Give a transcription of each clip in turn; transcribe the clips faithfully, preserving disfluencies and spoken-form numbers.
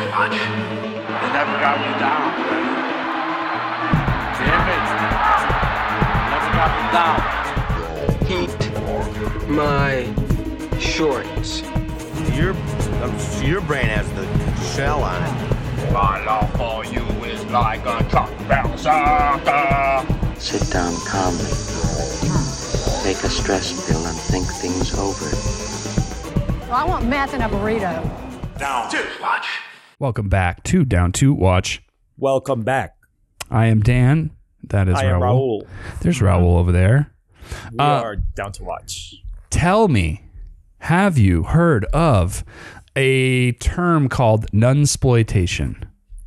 much. They never got me down, buddy. Damn it. Never got me down. Heat my shorts. Your, um, your brain has the shell on it. My love for you is like a truck bouncer. Sit down calmly. Take a stress pill and think things over. Well, I want meth and a burrito. Down to watch. Welcome back to Down to Watch. Welcome back. I am Dan. That is I am Raul. Raul. There's Raul over there. We Uh, are Down to Watch. Tell me, have you heard of a term called nunsploitation?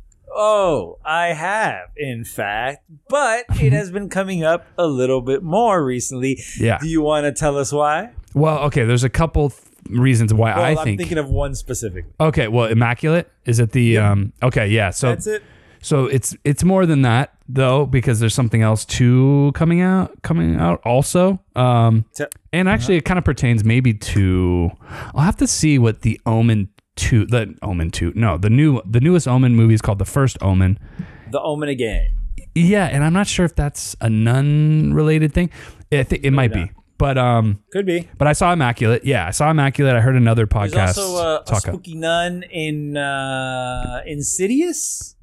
Oh, I have, in fact, but it has been coming up a little bit more recently. Yeah. Do you want to tell us why? Well, okay, there's a couple th- reasons why Well, I I'm think. thinking of one specifically. Okay, well, Immaculate? Is it the um okay, yeah. So That's it. So it's it's more than that though, because there's something else too coming out coming out also. Um Te- and actually it kind of pertains maybe to I'll have to see what the Omen two the Omen two no, the new the newest Omen movie is called The First Omen. The Omen again. Yeah, and I'm not sure if that's a nun related thing. I think it might not. be. But um Could be. but I saw Immaculate. Yeah, I saw Immaculate. I heard another There's podcast also uh, a talk spooky nun in uh, Insidious.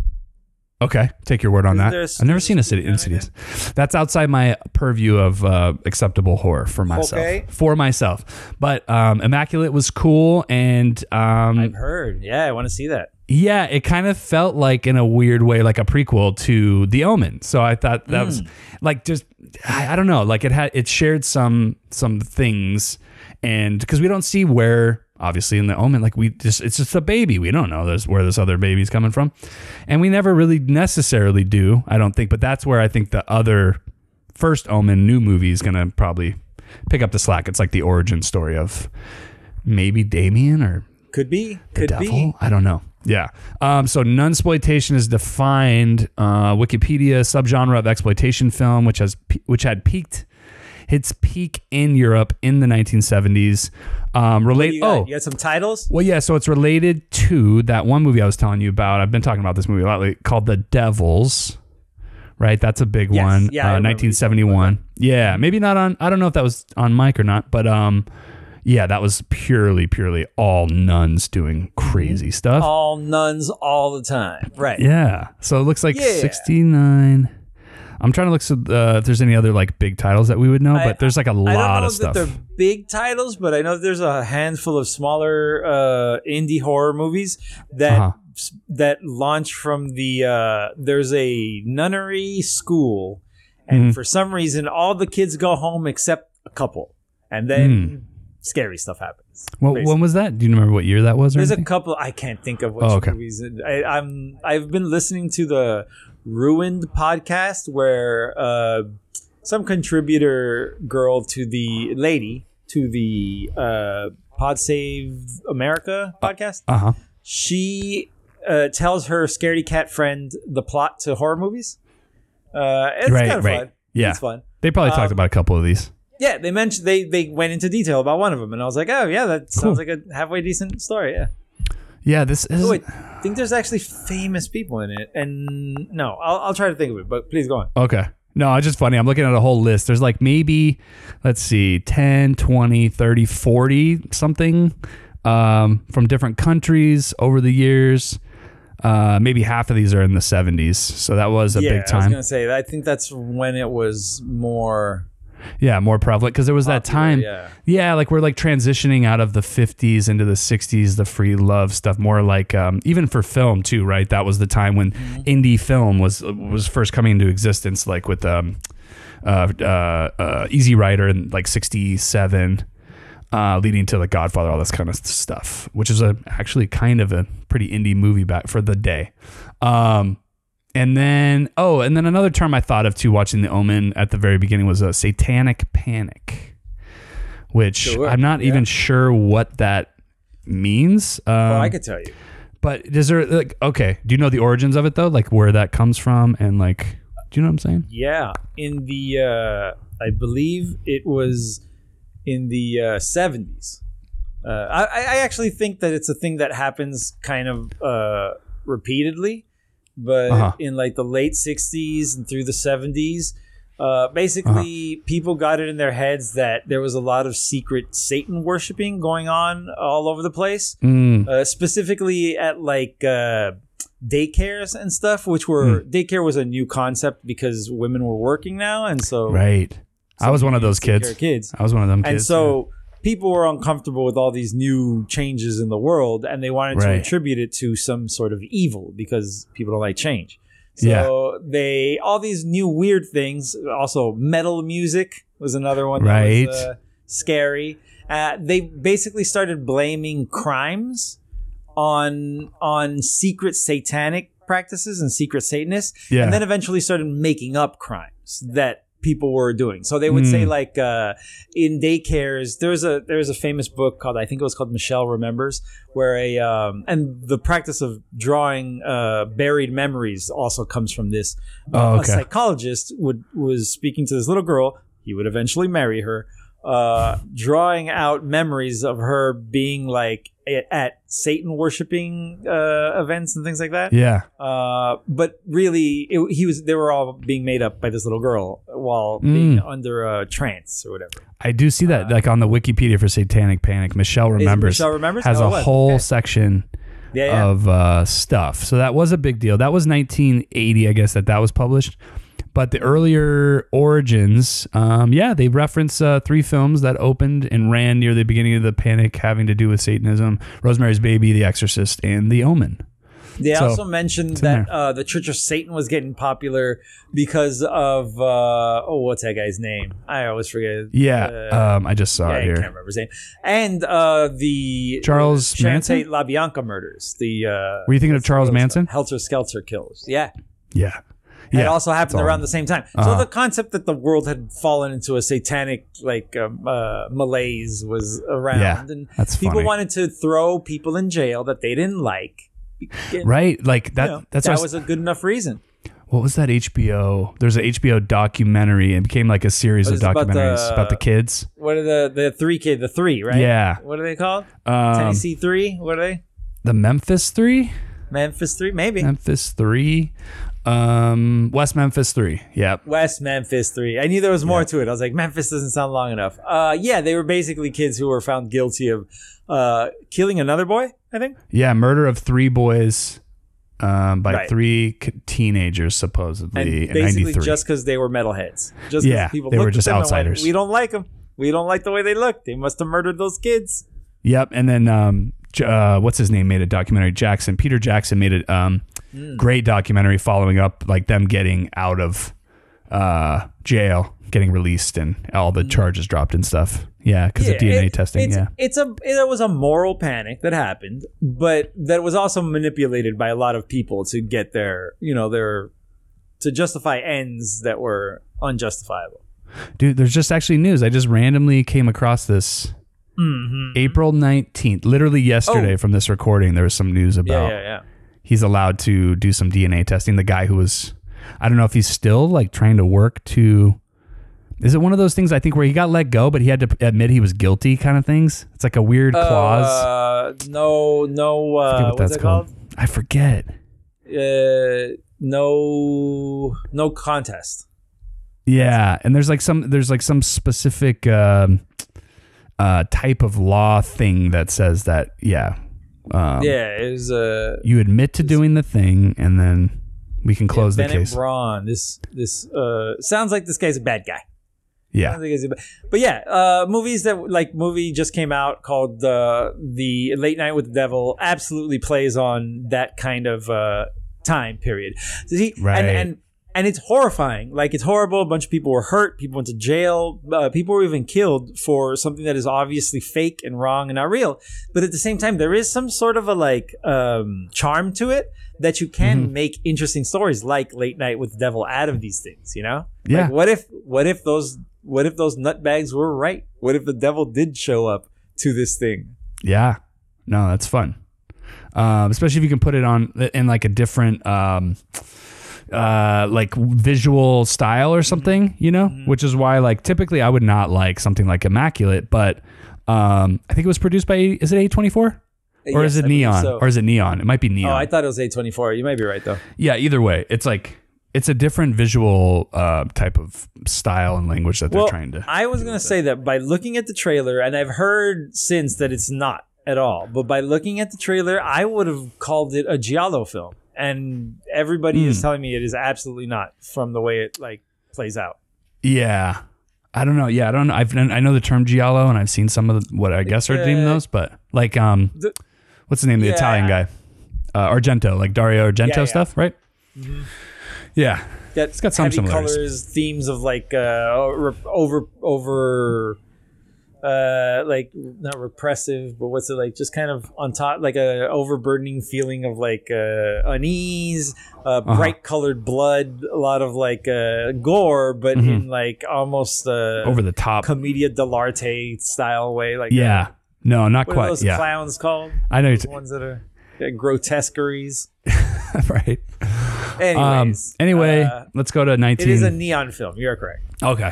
Okay, take your word on Is that. there a I've never seen a city spooky nun Insidious. That's outside my purview of uh, acceptable horror for myself. Okay. For myself, but um, Immaculate was cool, and um, I've heard. Yeah, I want to see that. yeah, it kind of felt like in a weird way like a prequel to The Omen. So I thought that was like just I, I don't know, like it had it shared some some things, and because we don't see where. Obviously in The Omen, like we just, it's just a baby. We don't know this, where this other baby's coming from. And we never really necessarily do, I don't think. But that's where I think the other First Omen new movie is going to probably pick up the slack. It's like the origin story of maybe Damien or Could be. the Could devil. be. I don't know. Yeah. Um, so nunsploitation is defined, uh, Wikipedia, subgenre of exploitation film, which has which had peaked its peak in Europe in the nineteen seventies. Um, relate. You got, Oh, you got some titles? well, yeah. So it's related to that one movie I was telling you about. I've been talking about this movie a lot lately, called The Devils. Right, that's a big Yes. one. Yeah, I uh, remember nineteen seventy-one. Yeah, maybe not on. I don't know if that was on mic or not, but um, yeah, that was purely, purely all nuns doing crazy stuff. All nuns all the time. Right. Yeah. So it looks like Yeah. sixty-nine. I'm trying to look so uh, if there's any other like big titles that we would know, I- but there's like a I don't lot know of stuff. that they're big titles, but I know there's a handful of smaller uh, indie horror movies that Uh-huh. that launch from the. Uh, there's a nunnery school, and Mhm. for some reason, all the kids go home except a couple, and then Mm. scary stuff happens. Well, basically. when was that? Do you remember what year that was? Or There's a anything? couple. I can't think of which Oh, okay. movies. I, I'm. I've been listening to the Ruined podcast where uh, some contributor girl to the lady to the uh, Pod Save America podcast. Uh huh. She uh, tells her scaredy cat friend the plot to horror movies. Uh, it's Right, kind of right. fun. Yeah. It's fun. They probably talked Um, about a couple of these. Yeah, they mentioned they they went into detail about one of them, and I was like, oh yeah, that sounds like a halfway decent story. Yeah. Yeah, this is. Oh, wait, I think there's actually famous people in it. And no, I'll, I'll try to think of it, but please go on. Okay. No, it's just funny. I'm looking at a whole list. There's like maybe, let's see, ten, twenty, thirty, forty something um, from different countries over the years. Uh, maybe half of these are in the seventies. So that was a yeah, big I was time. going to say, I think that's when it was more Yeah, more prevalent because there was that popular, time. yeah. Yeah, like we're like transitioning out of the fifties into the sixties, the free love stuff. More like um, even for film too, right? That was the time when Mm-hmm. indie film was was first coming into existence, like with um, uh, uh, uh, Easy Rider in like sixty-seven, uh, leading to like Godfather, all this kind of stuff, which is a actually kind of a pretty indie movie back for the day. Um, And then, oh, and then another term I thought of too, watching The Omen at the very beginning, was a satanic panic, which Sure, I'm not yeah. even sure what that means. Um, well, I could tell you. but is there like, okay, do you know the origins of it though? Like where that comes from, and like, do you know what I'm saying? Yeah, in the uh, I believe it was in the uh, seventies. Uh, I, I actually think that it's a thing that happens kind of uh, repeatedly, but Uh-huh. in like the late sixties and through the seventies, uh, basically Uh-huh. people got it in their heads that there was a lot of secret Satan worshiping going on all over the place, Mm. uh, specifically at like uh, daycares and stuff, which were Mm. daycare was a new concept because women were working now, and so Right. I was one of those take care kids. of kids. I was one of them kids. And so people were uncomfortable with all these new changes in the world, and they wanted to Right. attribute it to some sort of evil because people don't like change. So Yeah. they all these new weird things. Also, metal music was another one that Right. was uh, scary. Uh, they basically started blaming crimes on on secret satanic practices and secret Satanists, Yeah. and then eventually started making up crimes that people were doing. So they would say Mm. like uh, in daycares, there's a there's a famous book called I think it was called Michelle Remembers, where a um, and the practice of drawing uh, buried memories also comes from this. Uh, Oh, A okay. psychologist would was speaking to this little girl. He would eventually marry her. Uh, drawing out memories of her being like at, at Satan worshiping uh, events and things like that. Yeah. Uh, but really, it, he was. They were all being made up by this little girl while being Mm. under a trance or whatever. I do see that like on the Wikipedia for Satanic Panic. Michelle Remembers, Michelle Remembers? has Oh, a it was. whole Okay. section Yeah, yeah. of uh, stuff. So that was a big deal. That was nineteen eighty, I guess, that that was published. But the earlier origins, um, yeah, they reference uh, three films that opened and ran near the beginning of the panic having to do with Satanism: Rosemary's Baby, The Exorcist, and The Omen. They So, also mentioned in that there. uh, the Church of Satan was getting popular because of uh, oh, what's that guy's name? I always forget. Yeah, Uh, um, I just saw yeah, it I here. can't remember his name. And uh, the Charles Sharon Manson? Tate LaBianca murders. The uh, Were you thinking of what's- Charles what's that? Manson? Helter Skelter kills. Yeah. Yeah. It Yeah, also happened all. around the same time. So Uh-huh. the concept that the world had fallen into a satanic like um, uh, malaise was around, Yeah, and that's people funny. wanted to throw people in jail that they didn't like. And, Right? Like that. you know, that's that what I was a good enough reason. What was that H B O? There's an H B O documentary. It became like a series What of is it about documentaries the- about the kids. What are the the three kid the three right? Yeah. What are they called? Um, Tennessee three. What are they? the Memphis Three. Memphis three, maybe. Memphis Three. Um, West Memphis Three. Yep. West Memphis three. I knew there was more to it. I was like, Memphis doesn't sound long enough. Uh, yeah, they were basically kids who were found guilty of uh, killing another boy, I think. Yeah. Murder of three boys um, by Right. three c- teenagers, supposedly And in basically ninety-three. just because they were metalheads. Just 'cause Yeah, people they were looked at just them and went, outsiders. we don't like them. We don't like the way they look. They must have murdered those kids. Yep. And then um, J- uh, what's his name made a documentary. Jackson. Peter Jackson made a um, Mm. great documentary following up like them getting out of uh, jail, getting released, and all the charges dropped and stuff. Yeah, because of D N A it- testing. It's, Yeah. it's a it was a moral panic that happened, but that was also manipulated by a lot of people to get their you know their to justify ends that were unjustifiable. Dude, there's just actually news. I just randomly came across this. Mm-hmm. April nineteenth, literally yesterday Oh. from this recording, there was some news Yeah, about yeah, yeah. he's allowed to do some D N A testing. The guy who was, I don't know if he's still like trying to work to, is it one of those things I think where he got let go, but he had to admit he was guilty kind of things? It's like a weird clause. Uh, no, no. I forget Uh, what what's that's it called? I forget. Uh, no, no contest. Yeah. And there's like some, there's like some specific um, uh, type of law thing that says that, yeah. Um, yeah, it was uh, You admit to doing the thing and then we can close the Bennett case. Braun. This this uh sounds like this guy's a bad guy. Yeah. Sounds like he's a bad- But yeah, uh, movies that like movie just came out called uh, the Late Night with the Devil absolutely plays on that kind of uh, time period. So he, Right. and, and and it's horrifying. Like it's horrible. A bunch of people were hurt. People went to jail. Uh, people were even killed for something that is obviously fake and wrong and not real. But at the same time, there is some sort of a like um, charm to it that you can Mm-hmm. make interesting stories like Late Night with the Devil out of these things. You know? Yeah. Like, what if what if those what if those nutbags were right? What if the devil did show up to this thing? Yeah. No, that's fun. Um, especially if you can put it on in like a different um, uh, like visual style or something, you know, which is why like typically I would not like something like Immaculate, but um, I think it was produced by, is it A twenty-four? or Yes, is it I believe neon, so. or is it neon? It might be neon. Oh, I thought it was A twenty-four. You might be right though. Yeah, either way, it's like it's a different visual uh, type of style and language that they're Well, trying to. I was gonna say that by looking at the trailer, and I've heard since that it's not at all. But by looking at the trailer, I would have called it a giallo film, and everybody Hmm. is telling me it is absolutely not from the way it like plays out. Yeah, I don't know. Yeah, I don't know. I've I know the term giallo, and I've seen some of the, what I guess are Uh, deemed those, but like um, The- what's the name of the Yeah. Italian guy? Uh, Argento, like Dario Argento Yeah, yeah. stuff, right? Yeah, Got It's got some heavy similarities. colors, themes of like uh, re- over over, uh, like not repressive, but what's it like? Just kind of on top, like a overburdening feeling of like uh, unease, uh, Uh-huh. bright colored blood, a lot of like uh, gore, but in like almost uh, Mm-hmm. over the top. commedia dell'arte style way. Like Yeah, no, not uh, what quite. are those Yeah, clowns called? I know. You're Those ones that are yeah, grotesqueries. t- right. Anyways, Um, anyway, uh, let's go to it nineteen. is a neon film. You're correct. Okay.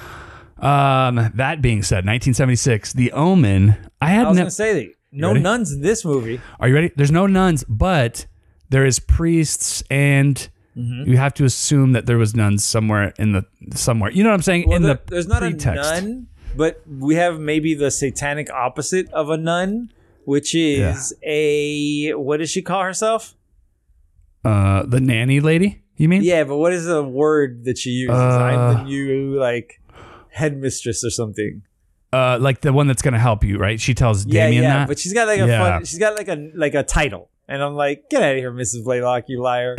Um, that being said, nineteen seventy-six, The Omen. I I had was never. gonna say that no ready? nuns in this movie. Are you ready? There's no nuns, but there is priests, and Mm-hmm. you have to assume that there was nuns somewhere in the somewhere. You know what I'm saying? Well, in there- the there's not pretext. a nun, but we have maybe the satanic opposite of a nun, which is a what does she call herself? Uh, the nanny lady. You mean? Yeah, but what is the word that she uses? Uh, I'm the new like headmistress or something. Uh, like the one that's gonna help you, right? She tells Yeah, Damien yeah, that. but she's got like a Yeah. fun, she's got like a like a title, and I'm like, get out of here, Missus Blaylock, you liar.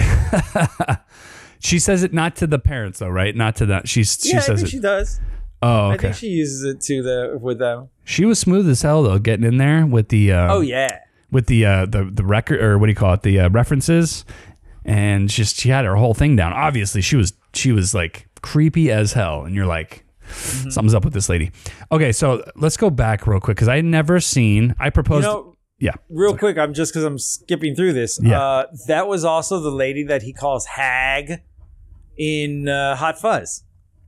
She says it not to the parents though, right? Not to that. She's she yeah, I says think it. she does. oh, I okay. think she uses it to the with them. She was smooth as hell though, getting in there with the. Uh, Oh yeah. with the uh, the the record, or what do you call it, the uh, references, and just she had her whole thing down. Obviously, she was she was like creepy as hell, and you're like, Mm-hmm. something's up with this lady. Okay, so let's go back real quick because I had never seen. I You proposed. know, yeah, real quick, I'm just because I'm skipping through this. Yeah. Uh, that was also the lady that he calls Hag in uh, Hot Fuzz.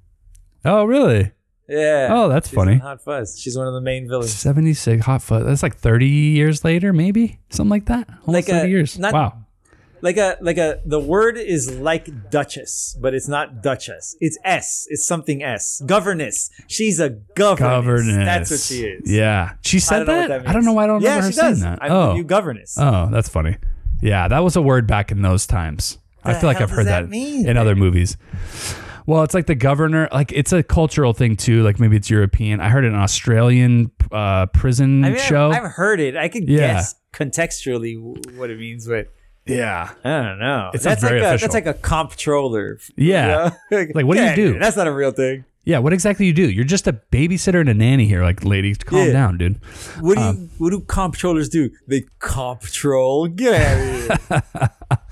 Oh, really? Yeah. Oh, that's She's funny. in Hot Fuzz. She's one of the main villains. seventy-six Hot Fuzz. That's like thirty years later, maybe something like that. Almost Like a- thirty years. not- Wow. Like a like a the word is like Duchess, but it's not Duchess. It's S. It's something S. Governess. She's a governess. Governess. That's what she is. Yeah, she I said don't know what that. that means. I don't know why I don't yeah, remember her she does. saying that. I'm oh, the new governess. Oh, that's funny. Yeah, that was a word back in those times. I The feel like hell I've does heard that that, mean, in other movies. Well, it's like the governor, like it's a cultural thing too. Like maybe it's European. I heard an Australian uh, prison I mean, show. I've, I've heard it. I could Yeah. guess contextually w- what it means, but yeah. I don't know. It's that's not very like a, official. that's like a comptroller. Yeah. You know? Like, what do you Yeah, do? dude, That's not a real thing. Yeah. What exactly you do? You're just a babysitter and a nanny here. Like, lady, calm Yeah. down, dude. What do you, Um, what do comptrollers do? They comptrol. Get out of here.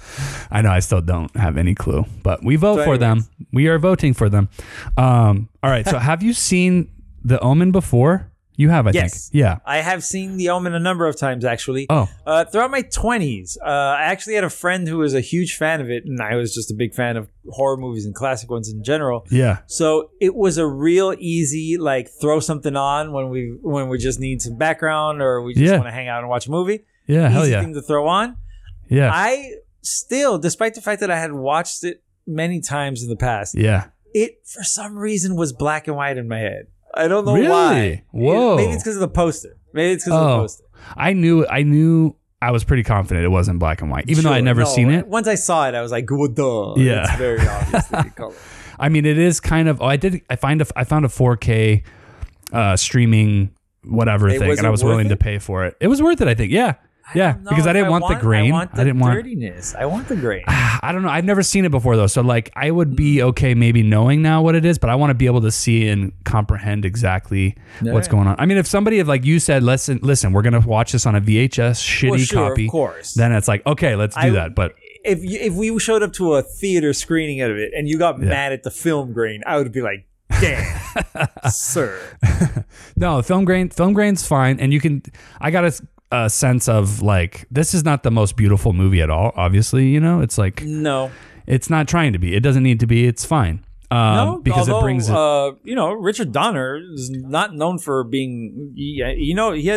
I know I still don't have any clue, but we vote So for them. We are voting for them. Um, all right. So have you seen The Omen before? You have, I Yes. think. Yeah. I have seen The Omen a number of times, actually. Oh. Uh, throughout my twenties, uh, I actually had a friend who was a huge fan of it, and I was just a big fan of horror movies and classic ones in general. Yeah. So it was a real easy, like, throw something on when we when we just need some background or we just Yeah. want to hang out and watch a movie. Yeah. Hell Easy yeah. thing to throw on. Yeah. I still, despite the fact that I had watched it many times in the past, yeah. it for some reason was black and white in my head. I don't know Really? why. Whoa. Maybe it's because of the poster. Maybe it's because of the Oh, poster. I knew, I knew, I was pretty confident it wasn't black and white, even though I'd Sure, never no, seen it. Once I saw it, I was like, well, duh. Yeah. It's very obviously color. I mean, it is kind of. Oh, I did. I find a. I found a four K uh, streaming whatever Hey, thing, was and I it was worth willing to it? pay for it. It was worth it. I think. Yeah. Yeah. don't know Because I if didn't want, the grain. I, want the I didn't want. dirtiness. I want the grain. I don't know. I've never seen it before though, so like I would be okay maybe knowing now what it is, but I want to be able to see and comprehend exactly what's Yeah. going on. I mean, if somebody, if like you said, listen, listen, we're gonna watch this on a V H S shitty Well, sure, copy, of course. then it's like okay, let's do I- that. But If you, if we showed up to a theater screening of it and you got mad at the film grain, I would be like, damn, sir. no, film grain, film grain's fine, and you can. I got a, a sense of like this is not the most beautiful movie at all. Obviously, you know, it's like No. it's not trying to be. It doesn't need to be. It's fine. Um, No, because although, it brings it. Uh, you know, Richard Donner is not known for being. You know, he has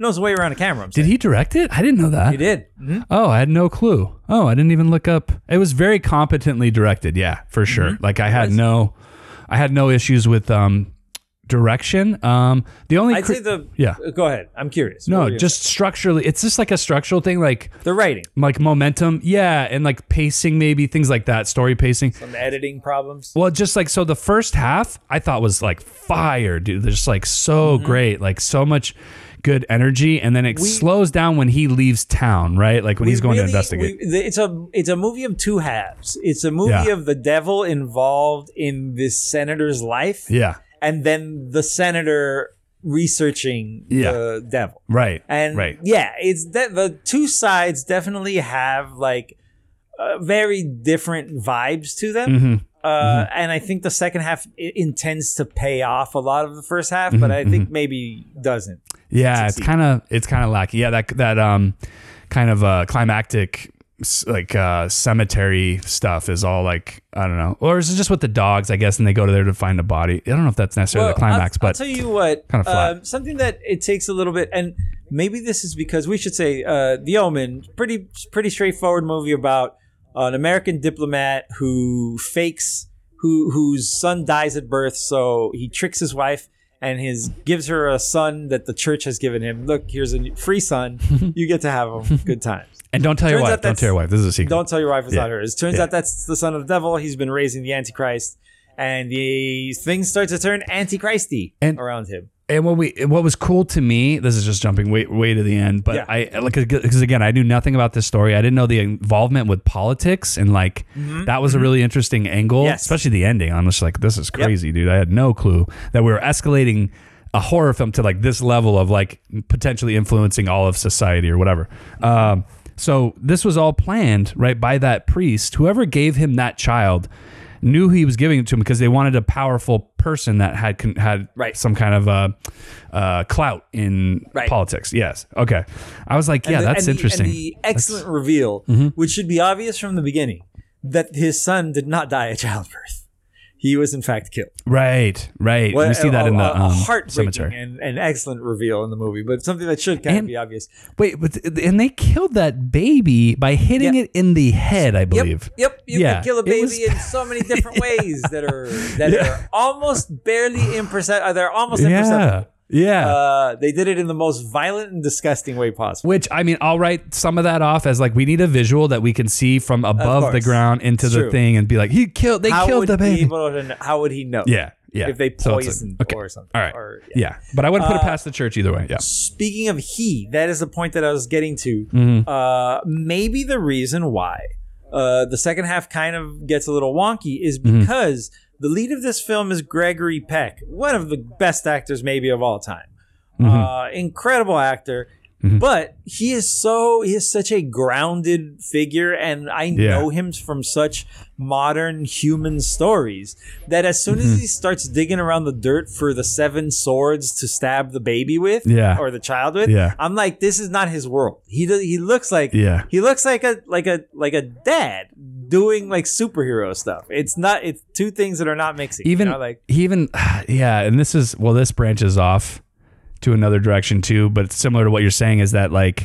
knows the way around a camera. I'm Did he direct it? I didn't know that. He did. Mm-hmm. Oh, I had no clue. Oh, I didn't even look up. It was very competently directed. Yeah, for sure. Mm-hmm. Like I had no, I had no issues with um, direction. Um, the only I'd cri- say the. yeah. Go ahead. I'm curious. What No, were you just structurally, it's just like a structural thing, like gonna say? The writing. like momentum, yeah, and like pacing, maybe things like that, story pacing. Some editing problems. Well, just like so, the first half I thought was like fire, dude. They're just like so Mm-hmm. great, like so much good energy, and then it We- slows down when he leaves town, right? Like when We he's going to really- investigate. we- it's a it's a movie of two halves. It's a movie Yeah. of the devil involved in this senator's life, yeah, and then the senator researching Yeah. the devil. right, And right. yeah, it's de- the two sides definitely have like uh, very different vibes to them. Mm-hmm. Uh, And I think the second half I- intends to pay off a lot of the first half, but I think maybe doesn't. Yeah, it's succeed. kind of it's kind of lacking. Yeah, that that um kind of uh climactic s- like uh cemetery stuff is all like I don't know, or is it just with the dogs? I guess, and they go to there to find a body. I don't know if that's necessarily the climax, I'll, I'll but tell you what, kinda flat. um, something that it takes a little bit, and maybe this is because we should say uh, The Omen, pretty pretty straightforward movie about an American diplomat who fakes who whose son dies at birth, so he tricks his wife and his gives her a son that the church has given him. Look, here's a free son. You get to have him. Good times. and don't tell your turns wife. out Don't that's- tell your wife. This is a secret. Don't tell your wife it's Yeah. not hers. Turns Yeah. out that's the son of the devil. He's been raising the Antichrist, and the things start to turn Antichristy And- around him. And what we what was cool to me, this is just jumping way way to the end, but Yeah. I like because again I knew nothing about this story. I didn't know the involvement with politics, and like that was a really interesting angle, Yes. especially the ending. I'm just like, this is crazy, dude. I had no clue that we were escalating a horror film to like this level of like potentially influencing all of society or whatever. Um, so this was all planned right by that priest. Whoever gave him that child knew he was giving it to him because they wanted a powerful person that had con- had Right. some kind of uh, uh, clout in Right. politics. Yes. Okay. I was like, yeah, And the- that's and the- interesting. and the excellent reveal, which should be obvious from the beginning, that his son did not die at childbirth. He was in fact killed. right. Right. What- we see that a, in the a- a um, heartbreaking cemetery. and an excellent reveal in the movie, but something that should kind And- of be obvious. Wait, but and they killed that baby by hitting Yep. it in the head, I believe. Yep, yep. You Yeah, can kill a it baby was- in so many different ways that are that Yeah. are almost barely imperceptible. They're almost Yeah. imperceptible. Yeah. Uh, they did it in the most violent and disgusting way possible. Which, I mean, I'll write some of that off as like we need a visual that we can see from above the course. ground into It's the true. thing and be like, he killed, they how killed would the he be baby. able to, how would he know? Yeah. Yeah. If they So it's like- poisoned okay. or something. All right. Or, yeah. But I wouldn't put it Uh, past the church either way. Yeah. Speaking of he, that is the point that I was getting to. Mm-hmm. Uh, maybe the reason why uh, the second half kind of gets a little wonky is Mm-hmm. because the lead of this film is Gregory Peck, one of the best actors maybe of all time. Mm-hmm. Uh, incredible actor. But he is so he is such a grounded figure, and I Yeah. know him from such modern human stories that as soon Mm-hmm. as he starts digging around the dirt for the seven swords to stab the baby with, Yeah. or the child with, Yeah. I'm like, this is not his world. He do, he looks like Yeah. he looks like a like a like a dad doing like superhero stuff. It's not. It's two things that are not mixing. Even, you know, like he even, yeah. And this is, well, this branches off to another direction too, but it's similar to what you're saying is that like,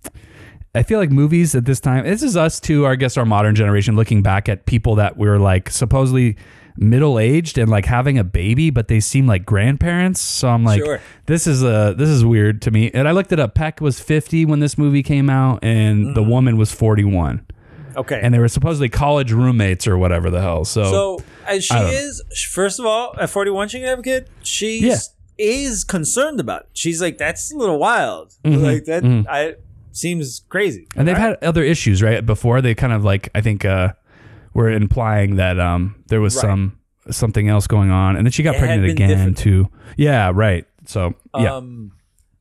I feel like movies at this time, this is us too, I guess our modern generation looking back at people that were like supposedly middle-aged and like having a baby, but they seem like grandparents. So I'm like, Sure. this is a, this is weird to me. And I looked it up. Peck was fifty when this movie came out and the woman was forty-one. okay. And they were supposedly college roommates or whatever the hell. So, So as she I don't know. is, first of all, at forty-one, she can have a kid. She Yeah. is concerned about it. She's like, that's a little wild. Mm-hmm. Like that, I seems crazy. and they've Right? had other issues, right? Before they kind of like, I think, uh, were implying that um, there was Right. some something else going on, and then she got It had pregnant been again different. too. Yeah, right. So yeah, Um,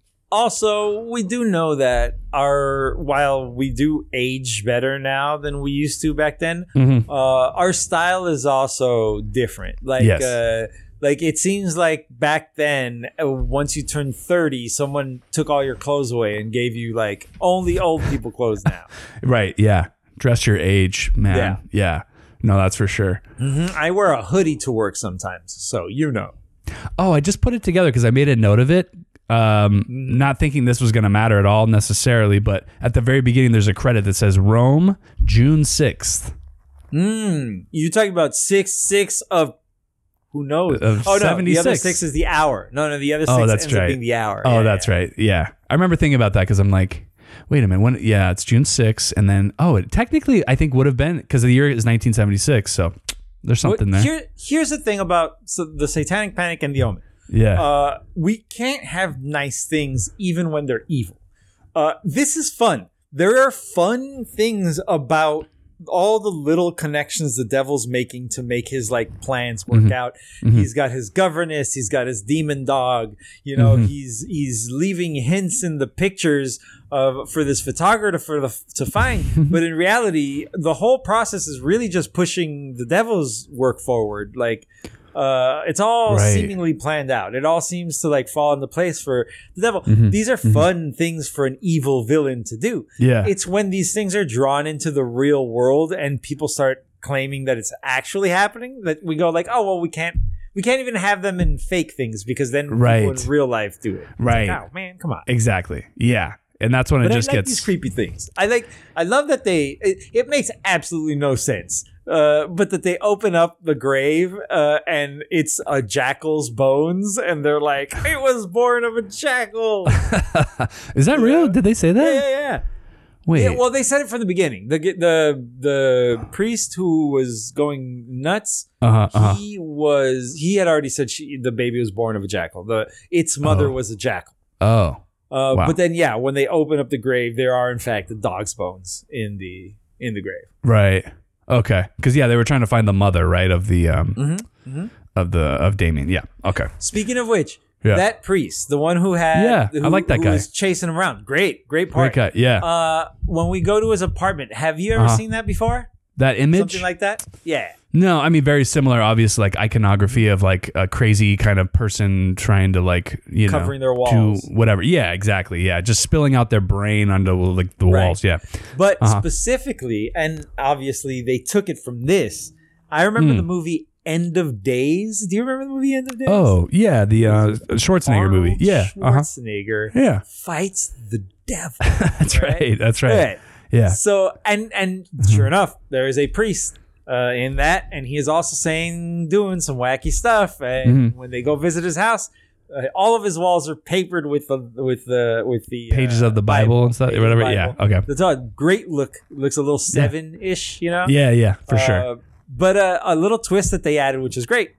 also, we do know that our while we do age better now than we used to back then, Mm-hmm. uh, our style is also different. Like, Yes. uh, like it seems like back then, uh, once you turned thirty, someone took all your clothes away and gave you like only old people clothes now. right. Yeah, dress your age, man. Yeah. Yeah. No, that's for sure. I wear a hoodie to work sometimes, so you know. Oh, I just put it together because I made a note of it. Um, not thinking this was going to matter at all necessarily, but at the very beginning, there's a credit that says Rome, June sixth. Mm, you're talking about six six of who knows? Of oh no, the seventy-six. other six is the hour. No, no, the other six Oh, that's ends up right. being the hour. Oh, Yeah, that's yeah. right. Yeah. I remember thinking about that because I'm like, wait a minute. When? Yeah, it's June sixth. And then, oh, it technically, I think would have been because the year is nineteen seventy-six. So there's something Well, there. Here, here's the thing about so the Satanic Panic and the Omen. Yeah. Uh, we can't have nice things even when they're evil. Uh, this is fun. There are fun things about all the little connections the devil's making to make his like plans work Mm-hmm. out. He's got his governess. He's got his demon dog. You know, Mm-hmm. he's he's leaving hints in the pictures of for this photographer for the, to find. But in reality, the whole process is really just pushing the devil's work forward. Like. Uh, it's all Right. seemingly planned out. It all seems to like fall into place for the devil. Mm-hmm. These are fun things for an evil villain to do. Yeah. It's when these things are drawn into the real world and people start claiming that it's actually happening that we go like, oh well, we can't we can't even have them in fake things because then Right. people in real life do it. It's Right. Like, oh man, come on. Exactly. Yeah. And that's when But it I just like gets. these creepy things. I like. I love that they. It, it makes absolutely no sense. Uh, but that they open up the grave uh, and it's a jackal's bones, and they're like, "It was born of a jackal." Is that real? Did they say that? yeah, yeah, yeah. Wait. Yeah, well, they said it from the beginning. The the the priest who was going nuts. uh-huh, uh-huh. He was. He had already said she, the baby was born of a jackal. The its mother Oh. was a jackal. Oh. Uh, Wow. But then, yeah, when they open up the grave, there are in fact the dog's bones in the in the grave. Right. Okay. Because yeah, they were trying to find the mother, right, of the um Mm-hmm. of the of Damien. Yeah. Okay. Speaking of which, Yeah. that priest, the one who had, Yeah, who, I like that who guy. was chasing him around, great, great part. Great cut. Yeah. Uh, when we go to his apartment, have you ever Uh-huh. seen that before? that image. Something like that? Yeah. No, I mean very similar. Obviously, like iconography of like a crazy kind of person trying to like you know Covering their walls. do whatever. Yeah. Exactly. Yeah. Just spilling out their brain onto like the Right. walls. Yeah. But Uh-huh. specifically, and obviously they took it from this. I remember Hmm. the movie End of Days. Do you remember the movie End of Days? Oh yeah, the uh, Schwarzenegger Arnold movie. Yeah. Uh huh. Schwarzenegger Yeah. fights the devil. That's right. That's right. Right. Yeah. So and and sure enough, there is a priest uh, in that, and he is also saying doing some wacky stuff. And Mhm. when they go visit his house, uh, all of his walls are papered with the with the with the Pages uh, of the Bible and stuff, Pages of whatever. the Yeah. Bible. Okay. That's a great look. Looks a little seven ish, you know. Yeah. Yeah. For Uh, sure. But uh, a little twist that they added, which is great.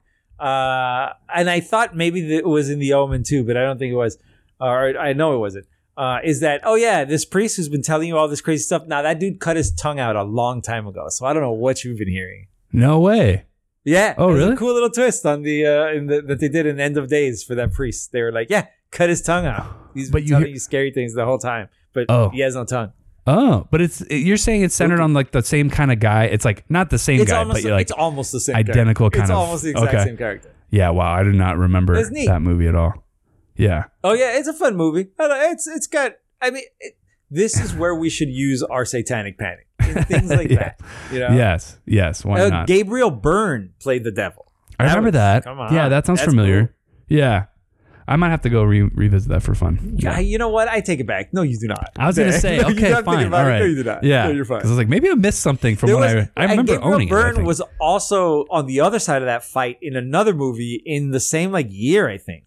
Uh, and I thought maybe that it was in the Omen too, but I don't think it was. Or I know it wasn't. Uh, is that, oh yeah, this priest who's been telling you all this crazy stuff. Now that dude cut his tongue out a long time ago. So I don't know what you've been hearing. No way. Yeah. Oh, it was really? A cool little twist on the, uh, in the, that they did in End of Days for that priest. They were like, yeah, cut his tongue out. He's been But you telling hear- you scary things the whole time, but Oh. he has no tongue. Oh, but it's you're saying it's centered on like the same kind of guy. It's like not the same It's guy, almost, but you're like it's almost the same identical character. kind it's of- almost the exact okay. same character. yeah. Wow, I did not remember It's neat. that movie at all. Yeah. Oh yeah, it's a fun movie. I don't- It's it's got. I mean, it, this is where we should use our Satanic Panic in things like Yeah. that. You know, Yes. Yes. Why Uh, not? Gabriel Byrne played the devil. I remember was- that. Come on, Yeah, that sounds that's familiar. cool. Yeah, I might have to go re- revisit that for fun. Yeah, you know what? I take it back. No, you do not. I was gonna say, No, you're okay, not thinking fine, about all it. right. No, you do not. Yeah, no, you're fine. Because I was like, maybe I missed something from There what was- I I and remember Gabriel owning Byrne it. I think. was also on the other side of that fight in another movie in the same like year, I think.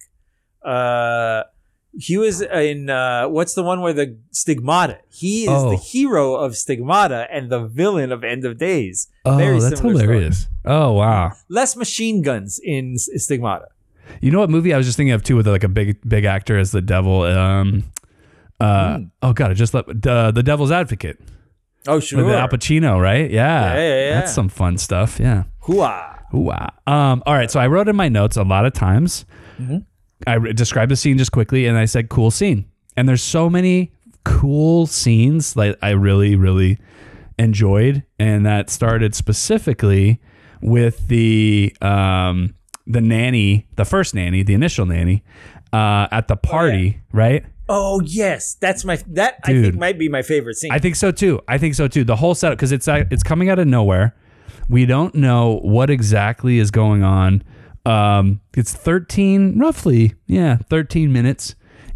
Uh, he was in uh, what's the one where the Stigmata? He is Oh. the hero of Stigmata and the villain of End of Days. Oh, Very that's similar story. hilarious. Oh wow. Less machine guns in S- Stigmata. You know what movie I was just thinking of too, with like a big big actor as the devil. Um, uh, Hmm. oh god, I just let the the Devil's Advocate Oh with sure. Al Pacino, right? Yeah, Yeah, yeah, yeah. That's some fun stuff. Yeah. Hooah. Wow. Um, all right. So I wrote in my notes a lot of times. Mm-hmm. I re- described the scene just quickly, and I said cool scene. And there's so many cool scenes that I really, really enjoyed, and that started specifically with the um, the nanny, the first nanny, the initial nanny, uh, at the party, right? Oh yes, that's my that I Dude. think might be my favorite scene. I think so too. I think so too. The whole setup, because it's uh, it's coming out of nowhere. We don't know what exactly is going on. Um, it's thirteen, roughly, yeah, thirteen minutes,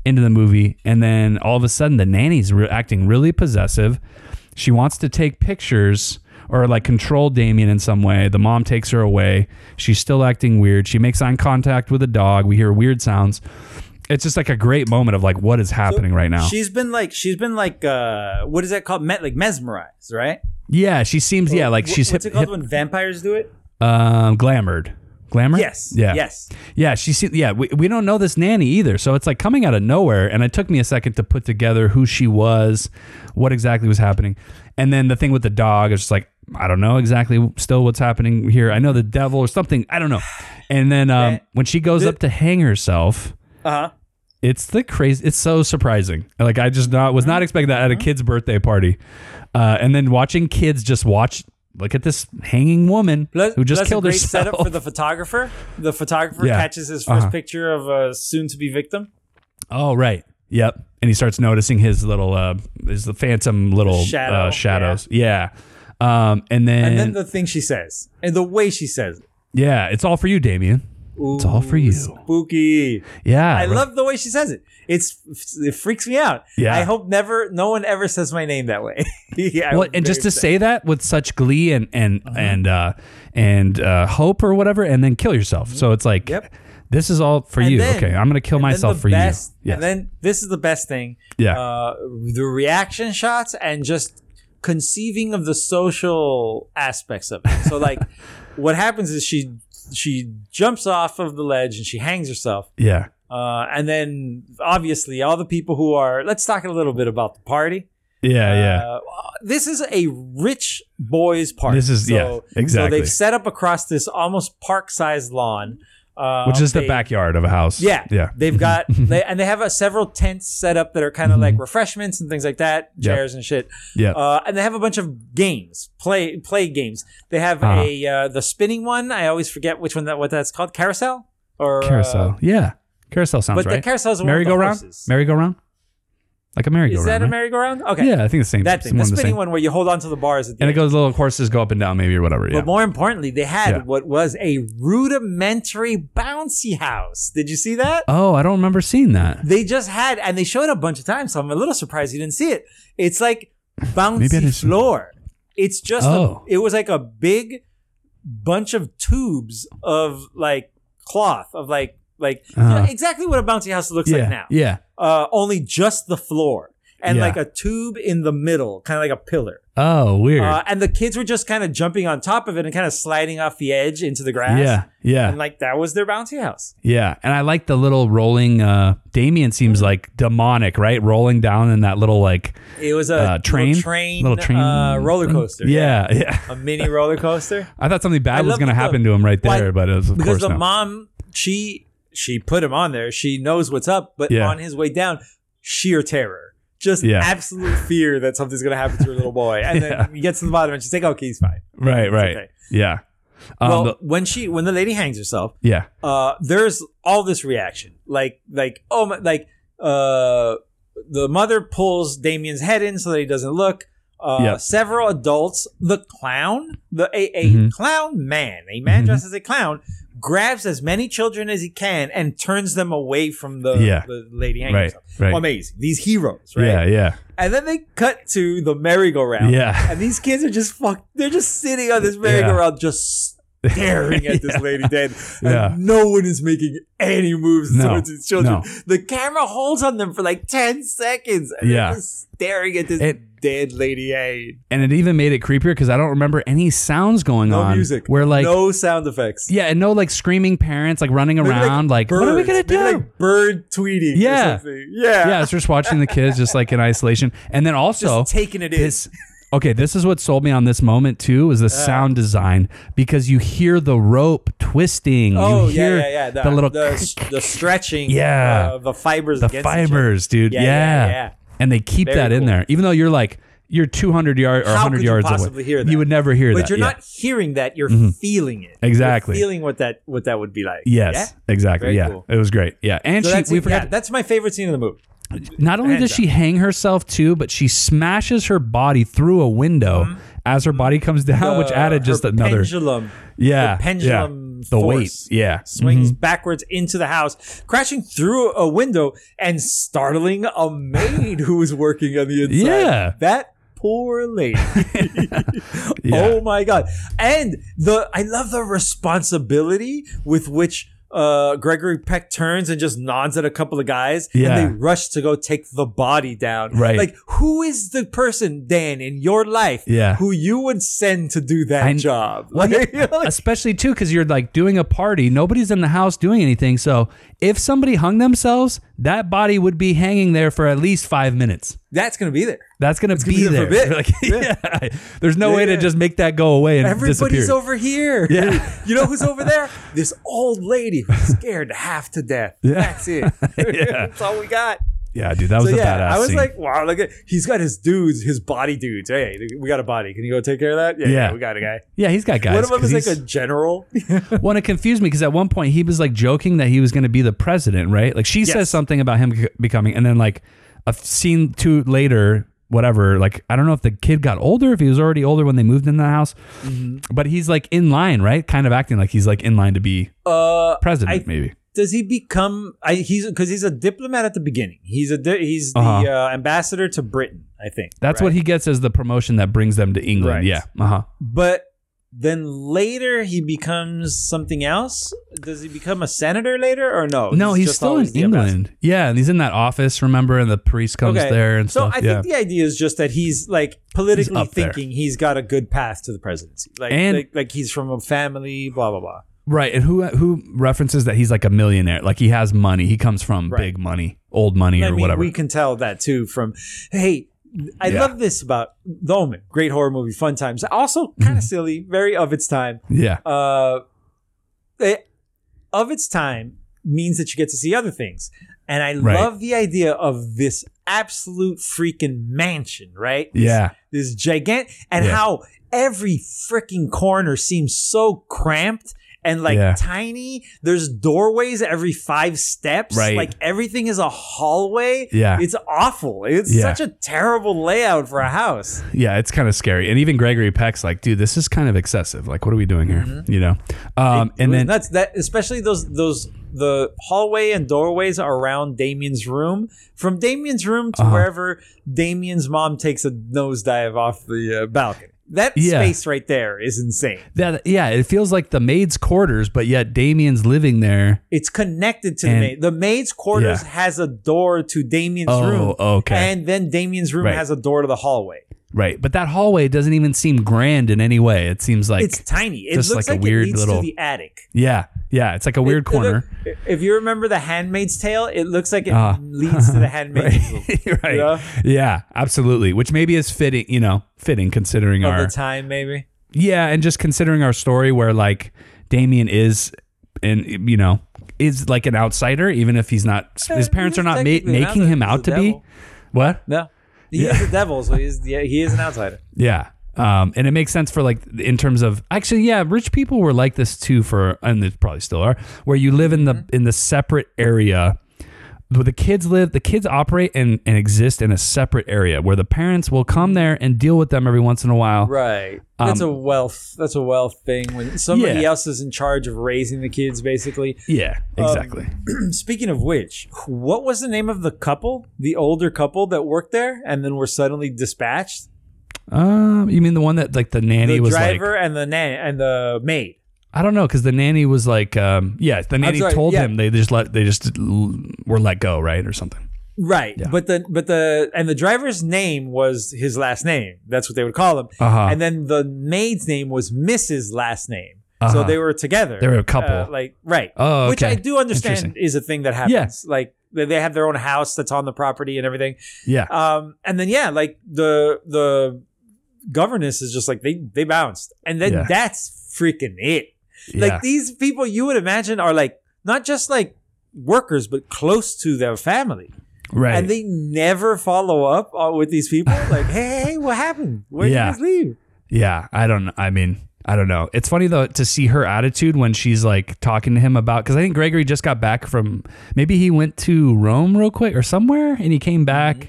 into the movie, and then all of a sudden the nanny's re- acting really possessive. She wants to take pictures or like control Damien in some way. The mom takes her away. She's still acting weird. She makes eye contact with a dog. We hear weird sounds. It's just like a great moment of like what is happening So right now. She's been like she's been like uh what is that called? Met like mesmerized, right? Yeah, she seems yeah like Wh- she's what's hip, it called hip- when vampires do it? um glamored. Glamour? Yes. Yeah. Yes. Yeah, she see, yeah, we, we don't know this nanny either. So it's like coming out of nowhere, and it took me a second to put together who she was, what exactly was happening. And then the thing with the dog is just like, I don't know exactly still what's happening here. I know the devil or something, I don't know. And then um, Man, when she goes the- up to hang herself, Uh-huh. it's the crazy, it's so surprising. Like I just not was not expecting that at a kid's birthday party. Uh, and then watching kids just watch, look at this hanging woman Plus, who just plus killed a great herself. setup for the photographer. The photographer Yeah. catches his first Uh-huh. picture of a soon-to-be victim. Oh, right. Yep. And he starts noticing his little, uh, his the phantom little Shadow, uh, shadows. Yeah. Um, and then, And then the thing she says, and the way she says it. yeah, it's all for you, Damien. It's all for you. Spooky. Yeah. I love the way she says it. It's it freaks me out. Yeah. I hope never, no one ever says my name that way. yeah, Well, and just to say that with such glee and and Uh-huh. and uh, and uh, hope or whatever, and then kill yourself. So it's like, Yep. this is all for And you. then- Okay, I'm gonna kill and then myself the for best, you. Yes. And then this is the best thing. Yeah. Uh, the reaction shots and just conceiving of the social aspects of it. So like, what happens is she she jumps off of the ledge and she hangs herself. yeah. Uh, and then obviously all the people who are, let's talk a little bit about the party. Yeah. Yeah. Uh, this is a rich boys party. This is- yeah, exactly. So they've set up across this almost park-sized lawn. Uh, Which is the they- backyard of a house. Yeah, Yeah. They've got they, and they have uh, several tents set up that are kind of like refreshments and things like that, Yep. chairs and shit. Yep. Uh, and they have a bunch of games, play play games. They have Uh-huh. a uh, the spinning one. I always forget which one that what that's called. Carousel or Carousel. Uh, yeah. Carousel sounds but right. the carousel is the one with the merry-go-round. horses. Merry-go-round. Like a merry-go-round. Is that a right? merry-go-round? Okay. Yeah, I think the same. That thing, one the and the spinning same. one where you hold on to the bars at the And it end. goes little horses go up and down maybe or whatever. Yeah. But more importantly, they had Yeah. what was a rudimentary bouncy house. Did you see that? Oh, I don't remember seeing that. They just had, and they showed it a bunch of times, so I'm a little surprised you didn't see it. It's like Maybe I bouncy didn't see- floor. It's just, Oh. a, it was like a big bunch of tubes of like cloth, of like, like you know, Uh-huh. exactly what a bouncy house looks Yeah. like now. Yeah. Uh, only just the floor. And Yeah. like a tube in the middle, kind of like a pillar. Oh, weird. Uh, and the kids were just kind of jumping on top of it and kind of sliding off the edge into the grass. yeah. Yeah. And like that was their bouncy house. Yeah. And I like the little rolling. Uh, Damien seems like demonic, right? Rolling down in that little like It was a uh, train, little train, little train uh, roller thing? coaster. Yeah. Yeah. A mini roller coaster. I thought something I bad was love going to the- happen to him right Why- there, but it was of Because course the no. mom, she she put him on there. She knows what's up, but Yeah. on his way down, sheer terror. Just Yeah. absolute fear that something's going to happen to her little boy. And Yeah. then he gets to the bottom and she's like, okay, he's fine. Right. Right. okay. Yeah. Um, well, the- when she when the lady hangs herself, yeah. uh, there's all this reaction, like like oh my, like uh, the mother pulls Damien's head in so that he doesn't look. Uh, Yep. Several adults, the clown, the a, a Mhm. clown man, a man Mhm. dressed as a clown, grabs as many children as he can and turns them away from the, Yeah. the lady hanging Right. herself. Right. Amazing, these heroes, right? Yeah. Yeah. And then they cut to the merry-go-round. Yeah. And these kids are just fuck. They're just sitting on this merry-go-round, just staring at this Yeah. lady dead. And Yeah. no one is making any moves No. towards these children. No. The camera holds on them for like ten seconds. And Yeah. they're just staring at this It- dead lady. Hey, And it even made it creepier because I don't remember any sounds going no on. music. Where like no sound effects. yeah, and no like screaming parents like running Maybe, around like, what are we gonna birds. Maybe, do? like bird tweeting. Yeah. Or something. Yeah. yeah, it's just watching the kids just like in isolation, and then also Just taking it in. this. Okay, this is what sold me on this moment too, is the sound design because you hear the rope twisting. Oh you hear yeah, yeah, yeah. the, little the, the stretching. Yeah. uh, the fibers. the against each other. fibers, dude. Yeah, Yeah, yeah, yeah. And they keep Very that in cool. there, even though you're like you're two hundred yards or How one hundred could you yards possibly away. hear that? You would never hear But that. you're yeah. not hearing that. You're Mhm. feeling it. Exactly. You're feeling what that what that would be like. Yes, Yeah? exactly. Very yeah, cool. it was great. Yeah, and So she that's we it. forgot. Yeah, that's my favorite scene in the movie. Not only Hands does she hang herself too, but she smashes her body through a window as her body comes down, which Uh, added just her another. pendulum. Yeah, the pendulum same The force. weight, yeah. Swings Mhm. backwards into the house, crashing through a window and startling a maid who was working on the inside. Yeah. That poor lady. Yeah. Oh my god. And the I love the responsibility with which uh, Gregory Peck turns and just nods at a couple of guys, Yeah. and they rush to go take the body down. Right. Like, who is the person, Dan, in your life Yeah. who you would send to do that I- job? Well, Like, yeah, especially too because you're like doing a party, nobody's in the house doing anything. So if somebody hung themselves, that body would be hanging there for at least five minutes. that's gonna be there. That's gonna gonna be be there there. for a bit. Like, yeah. There's no way to Yeah. just make that go away and Everybody's disappear. over here. Yeah. You know who's over there? This old lady who's scared half to death. Yeah. That's it. Yeah. That's all we got. Yeah, dude, that was So a yeah, badass I was scene. like, wow, look at he's got his dudes, his body dudes. Hey, we got a body. Can you go take care of that? Yeah, Yeah. yeah we got a guy. yeah, he's got guys. One of them 'cause is like he's- a general. Well, and it confused me because at one point he was like joking that he was going to be the president, right? Like she says Yes. something about him c- becoming, and then like a scene two later, whatever. Like I don't know if the kid got older, if he was already older when they moved into the house, Mm-hmm. but he's like in line, right? Kind of acting like he's like in line to be Uh, president, I- maybe. does he become? I, he's because he's a diplomat at the beginning. He's a di- he's the Uh-huh. uh, ambassador to Britain, I think. That's right? what he gets as the promotion that brings them to England. Right. Yeah. Uh huh. But then later he becomes something else. Does he become a senator later or no? No, he's just still in always the ambassador? England. Yeah, and he's in that office, remember? And the priest comes there and so stuff. I yeah. think the idea is just that he's like politically He's up there. thinking he's got a good path to the presidency. Like, And- like like he's from a family, blah blah blah. Right, and who who references that he's like a millionaire, like he has money, he comes from Right. big money, old money I or mean, whatever. we can tell that too from. Hey, I Yeah. love this about The Omen. Great horror movie, fun times. Also kind of silly, very of its time. yeah, Uh, it, of its time means that you get to see other things. And I Right. love the idea of this absolute freaking mansion, right? This- yeah, This gigantic, and Yeah. how every freaking corner seems so cramped and like Yeah. tiny. There's doorways every five steps. Right. Like everything is a hallway. Yeah. It's awful. It's Yeah. such a terrible layout for a house. yeah. It's kind of scary, and even Gregory Peck's like, dude, this is kind of excessive. Like, what are we doing here? You know, um, It and was then nuts. That especially those those the hallway and doorways around Damien's room. From Damien's room to Uh-huh. wherever Damien's mom takes a nosedive off the uh, balcony. That Yeah. space right there is insane. that, yeah, it feels like the maid's quarters, but yet Damien's living there. It's connected to the And- maid. The maid's quarters Yeah. has a door to Damien's Oh, room. okay. And then Damien's room Right. has a door to the hallway. Right, but that hallway doesn't even seem grand in any way. It seems like It's tiny. It just looks like a like, weird it leads little- to the attic. yeah, yeah. It's like a weird It- it corner. look- if you remember The Handmaid's Tale, it looks like it Ah. leads to the Handmaid's Tale. right. You know? Yeah, absolutely. Which maybe is fitting, you know, fitting considering Of our the time, maybe. yeah, and just considering our story where like Damien is, and you know, is like an outsider, even if he's not. His Eh, parents he's are not ma- technically an making him outsider. out He's to a be. devil. What? No. He Yeah. is a devil, so he's yeah, he is an outsider. Yeah. Um, and it makes sense for like in terms of actually, yeah, rich people were like this too for, and they probably still are, where you live in the Mm-hmm. in the separate area. Where the kids live, the kids operate and, and exist in a separate area where the parents will come there and deal with them every once in a while. Right. That's Um, a wealth. That's a wealth thing when somebody Yeah. else is in charge of raising the kids, basically. Yeah, exactly. Speaking of which, what was the name of the couple, the older couple that worked there, and then were suddenly dispatched? um, you mean the one that like the nanny The was like, driver and the nan and the maid. I don't know, because the nanny was like, um, yeah, the nanny sorry, told yeah. him they just let they just l- were let go, right, or something. Right. Yeah. But the but the and the driver's name was his last name. That's what they would call him. Uh-huh. And then the maid's name was Missus last name. So Uh-huh. they were together. They were a couple. Uh, like right. Oh, Which okay. I do understand Interesting. is a thing that happens. Like they they have their own house that's on the property and everything. Yeah, Um, and then yeah, like the the governess is just like they they bounced, and then Yeah. that's freaking it. yeah, Like these people, you would imagine are like not just like workers, but close to their family, right. and they never follow up uh, with these people. Like, hey, hey, what happened? Where did Yeah. you guys leave? Yeah, I don't. I mean, I don't know. It's funny though to see her attitude when she's like talking to him about, because I think Gregory just got back from, maybe he went to Rome real quick or somewhere, and he came back.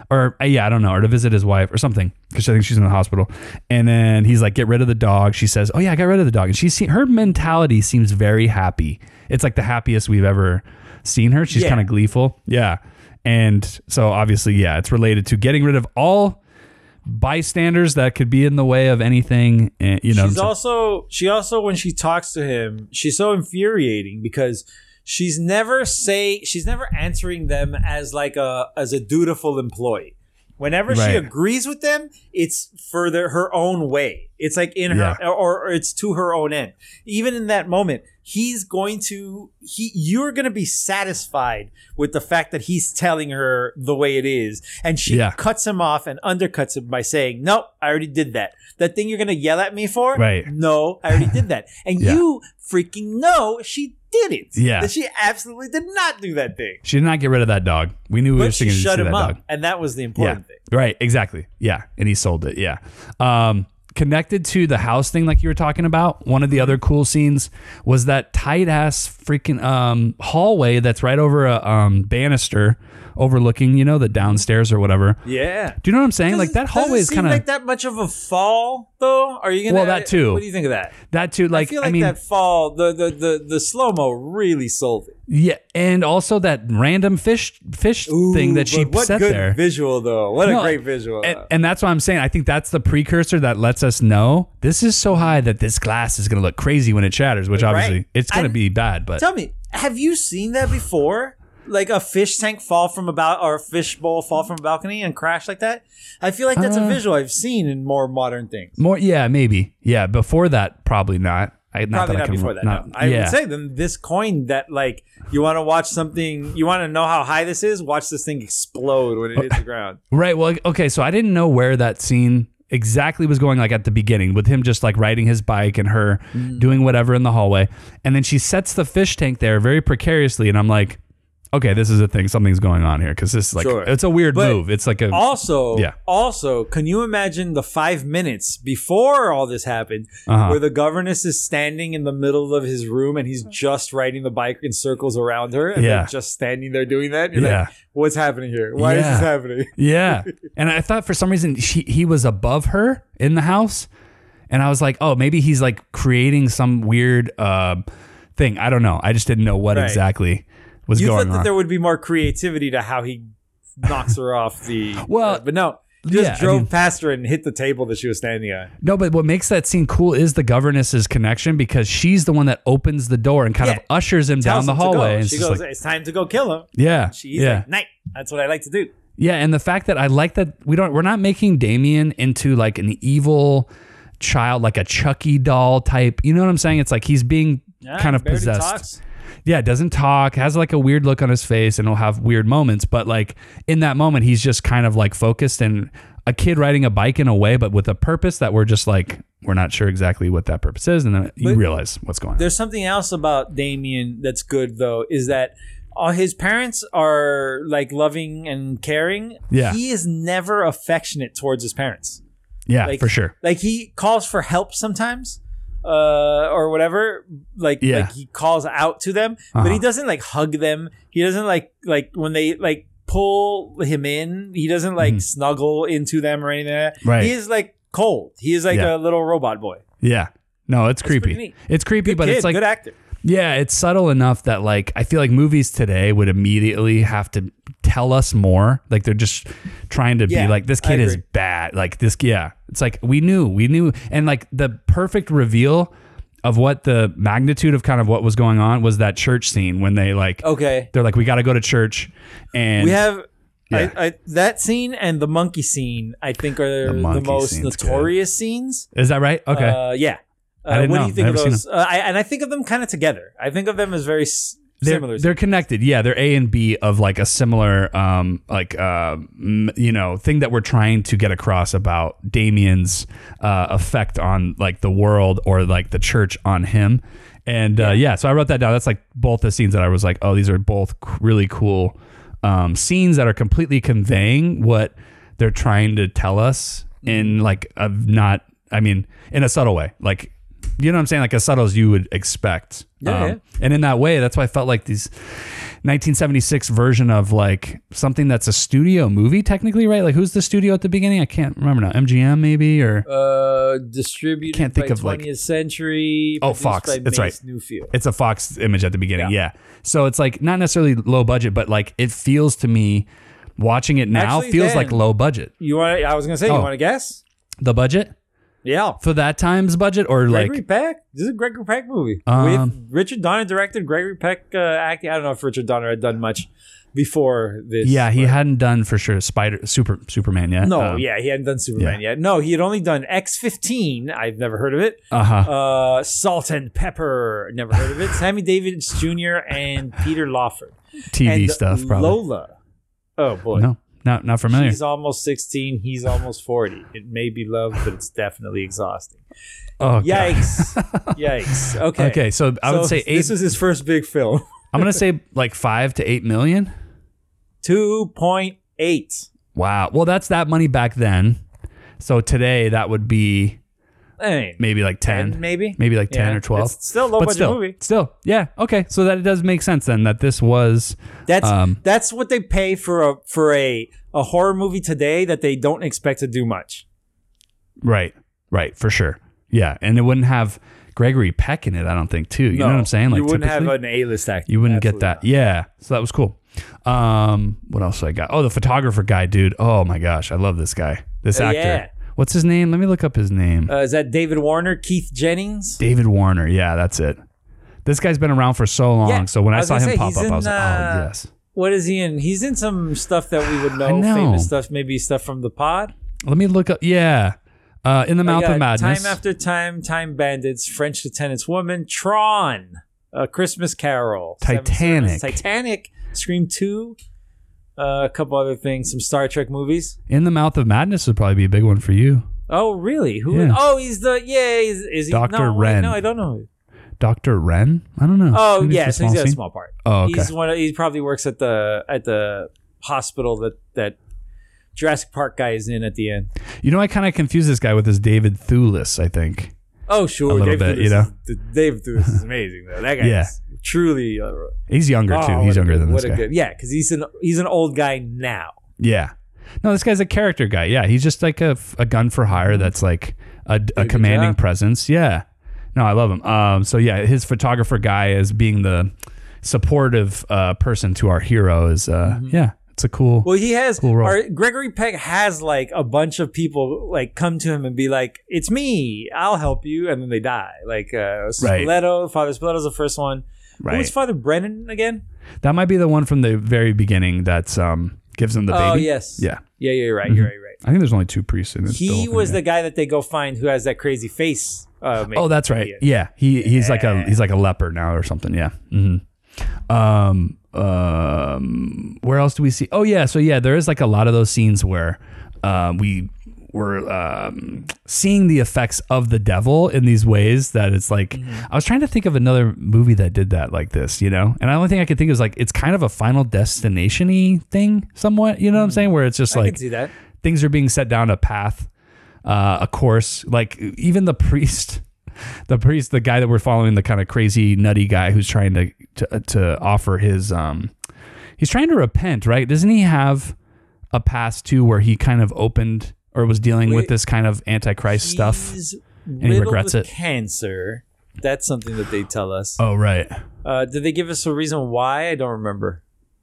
or uh, yeah, I don't know, or to visit his wife or something, because I think she's in the hospital. And then he's like, get rid of the dog. She says, oh yeah, I got rid of the dog. And she's seen, her mentality seems very happy. It's like the happiest we've ever seen her. She's Yeah. kind of gleeful. Yeah. And so obviously, yeah, it's related to getting rid of all bystanders that could be in the way of anything. And, you know, She's also she also when she talks to him, she's so infuriating because she's never say she's never answering them as like a as a dutiful employee. Whenever she Right. agrees with them, it's for their, her own way. It's like in her, Yeah. or, or it's to her own end. Even in that moment, he's going to, he, you're going to be satisfied with the fact that he's telling her the way it is. And she Yeah. cuts him off and undercuts him by saying, nope, I already did that. That thing you're going to yell at me for? Right. No, I already did that. And Yeah. you freaking know she did it. Yeah. That she absolutely did not do that thing. she did not get rid of that dog. We knew we were But she going to shut see him that up. dog. And that was the Yeah. important thing. Right. Exactly. Yeah. And he sold it. Yeah. Um, connected to the house thing, like you were talking about, one of the other cool scenes was that tight ass freaking um, hallway that's right over a um, banister overlooking, you know, the downstairs or whatever. Yeah. Do you know what I'm saying? Like Doesn't- that hallway is doesn't seem kind of like that much of a fall, though. Are you gonna? Well, that too. What do you think of that? that too. Like I feel like mean, that fall, the the the, the slow mo really sold it. yeah, and also that random fish fish thing that she But what set good there. visual, though. What No, a great visual. And, and that's what I'm saying. I think that's the precursor that lets us know this is so high that this glass is going to look crazy when it shatters, which Right. obviously it's going to And be bad. But Tell me, have you seen that before? Like a fish tank fall from about, or a fish bowl fall from a balcony and crash like that? I feel like that's Uh, a visual I've seen in more modern things. more, yeah, maybe, yeah. Before that, probably not. I, not Probably that I not can, before that. not- no. I yeah. would say then this coin that like you want to watch something, you want to know how high this is. Watch this thing explode when it hits the ground. Right. Well, okay. So I didn't know where that scene exactly was going, like at the beginning, with him just like riding his bike and her Mm. doing whatever in the hallway. And then she sets the fish tank there very precariously. And I'm like, okay, this is a thing. Something's going on here. Cause this is like, Sure. it's a weird But move. It's like a, Also, Yeah. also, can you imagine the five minutes before all this happened, Uh-huh. where the governess is standing in the middle of his room and he's just riding the bike in circles around her, and Yeah. they're just standing there doing that? You're Yeah. like, what's happening here? Why is Yeah. this happening? yeah. And I thought for some reason she, he was above her in the house. And I was like, oh, maybe he's like creating some weird uh, thing. I don't know. I just didn't know what Right. exactly was You going thought that on. there would be more creativity to how he knocks her off the. Well, uh, but no, he just yeah, I drove mean- past her and hit the table that she was standing on. No, but what makes that scene cool is the governess's connection, because she's the one that opens the door and kind Yeah. of ushers him down Tells the him to go. hallway. And it's She just goes, like, "It's time to go kill him." yeah, She's yeah, like, "Night. That's what I like to do." yeah. And the fact that I like that we don't, we're not making Damien into like an evil child, like a Chucky doll type. You know what I'm saying? It's like he's being Yeah, kind of barely possessed. talks. Yeah, doesn't talk, has like a weird look on his face, and he'll have weird moments. But like in that moment, he's just kind of like focused and a kid riding a bike in a way, but with a purpose that we're just like, we're not sure exactly what that purpose is. And then you But realize what's going on. There's something else about Damien that's good, though, is that all his parents are like loving and caring. Yeah. He is never affectionate towards his parents. Yeah, Like, for sure. Like he calls for help sometimes, uh, or whatever. Like, Yeah. like he calls out to them, but Uh-huh. he doesn't like hug them. He doesn't like like when they like pull him in. He doesn't like Mhm. snuggle into them or anything like that. Right. He is like cold. He is like Yeah. a little robot boy. Yeah. No, it's pretty creepy. neat. It's creepy, Good but kid, it's like, good actor. yeah, it's subtle enough that like, I feel like movies today would immediately have to tell us more. Like they're just trying to Yeah, be like, this I kid is agree. bad. Like this, yeah. It's like, we knew, we knew. And like the perfect reveal of what the magnitude of kind of what was going on was that church scene when they like, Okay. they're like, we got to go to church. And We have Yeah. I, I, that scene and the monkey scene, I think, are The the, monkey most scene's good. notorious scenes. is that right? Okay. Uh, yeah. Uh, I didn't what know. do you think of Never seen those? Uh, I, and I think of them kind of together. I think of them as very s- they're, similar. they're connected. Yeah, they're A and B of like a similar, um, like uh, m- you know, thing that we're trying to get across about Damien's uh, effect on like the world or like the church on him. And uh, yeah, so I wrote that down. That's like both the scenes that I was like, oh, these are both c- really cool um, scenes that are completely conveying what they're trying to tell us in like a not, I mean, in a subtle way, like. You know what I'm saying? Like as subtle as you would expect. Yeah, Um, yeah. And in that way, that's why I felt like these nineteen seventy-six version of like something that's a studio movie technically, right? Like who's the studio at the beginning? I can't remember now. M G M maybe or Uh, distributed Can't think by of, like- twentieth Century. Oh, produced Fox. by That's Mace right. Newfield. it's a Fox image at the beginning. Yeah. Yeah. So it's like not necessarily low budget, but like it feels to me watching it now Actually, feels Dan, like low budget. You want? I was gonna say, you Oh. want to guess? The budget Yeah. for that time's budget or Gregory like Peck. This is a Gregory Peck movie Um, with Richard Donner directed. Gregory Peck uh, acting. I don't know if Richard Donner had done much before this. yeah, he but- hadn't done for sure Spider Super Superman yet. No, Um, yeah, he hadn't done Superman yet. No, he had only done X fifteen. I've never heard of it. Uh-huh. Uh, Salt and Pepper. Never heard of it. Sammy Davis Junior and Peter Lawford. T V and stuff probably. Lola. Oh boy. No, not not familiar. She's almost sixteen. He's almost forty. It may be love, but it's definitely exhausting. Oh, God. Yikes. Yikes. Okay. Okay, so I would So say eight. This was his first big film. I'm gonna say like five to eight million. two point eight. Wow. Well, that's that money back then. So today that would be I mean, maybe like ten, ten, maybe? maybe like ten Yeah, or twelve. it's still a low but budget still, movie. Still, yeah. Okay, so that it does make sense then that this was. That's Um, that's what they pay for a for a, a horror movie today that they don't expect to do much. Right, right, for sure. Yeah, and it wouldn't have Gregory Peck in it, I don't think, too. You know No, what I'm saying? Like you wouldn't have typically, an A-list actor. you wouldn't Absolutely get that. Yeah, so that was cool. Um, what else I got? Oh, the photographer guy, dude. Oh my gosh, I love this guy. This Uh, actor. yeah. What's his name? Let me look up his name. not. Uh, is that David Warner, Keith Jennings? David Warner. Yeah, that's it. This guy's been around for so long. Yeah, so when I I, was saw gonna him say, pop he's up, in, I was like, uh, oh yes. What is he in? He's in some stuff that we would know, I know. famous stuff, maybe stuff from the pod. Let me look up. Yeah. Uh, in the I Mouth got of Madness. Time After Time, Time Bandits, French Lieutenant's Woman, Tron, A Christmas Carol, Seven Titanic. Servants, Titanic, Scream two, uh, a couple other things, some Star Trek movies. In the Mouth of Madness would probably be a big one for you. Oh, really? Who? Yeah. Oh, he's the yeah. Is, is he? Doctor no, wait, Wren. no, I don't know. Doctor Wren? I don't know. Oh, Maybe yeah. it's So he's got a scene. small part. Oh, okay. He's one. Of, he probably works at the at the hospital that that Jurassic Park guy is in at the end. You know, I kind of confuse this guy with this David Thewlis, I think. Oh, sure. A little Dave bit, Thewlis you know? is- Dave Thewlis is amazing though. That guy Yeah. is truly. Uh, He's younger, oh, too. what He's a younger good- than what this a guy. good- yeah, because he's an he's an old guy now. Yeah. No, this guy's a character guy. Yeah, he's just like a, a gun for hire that's like a, a commanding job. presence. Yeah. No, I love him. Um, so yeah, his photographer guy is being the supportive uh, person to our hero is uh, yeah, it's a cool. Well, he has Cool role. our, Gregory Peck has like a bunch of people like come to him and be like, "It's me, I'll help you," and then they die. Like uh, Right. Spoleto, Father Spoleto's the first one. Right. Who was Father Brennan again? That might be the one from the very beginning that's um gives him the baby. Oh yes, Yeah. yeah, yeah. You're right. You're right. You're right. I think there's only two priests in it. He was the guy that they go find who has that crazy face. Uh, Oh, that's right. Yeah, he he's like a he's like a leper now or something. Yeah. hmm Um. Um. Where else do we see? Oh yeah. So yeah, there is like a lot of those scenes where, uh, we were um, seeing the effects of the devil in these ways that it's like Mm-hmm. I was trying to think of another movie that did that like this, you know. And the only thing I could think of is like it's kind of a Final Destination-y thing, somewhat. You know what I'm saying? Where it's just I like can see that. things are being set down a path, uh, a course. Like even the priest, the priest, the guy that we're following, the kind of crazy nutty guy who's trying to to, to offer his, um, he's trying to repent, right? Doesn't he have a past too where he kind of opened or was dealing with Wait, this kind of antichrist stuff? He's he riddled regrets with it. Cancer. That's something that they tell us. Oh right, Uh, did they give us a reason why? I don't remember.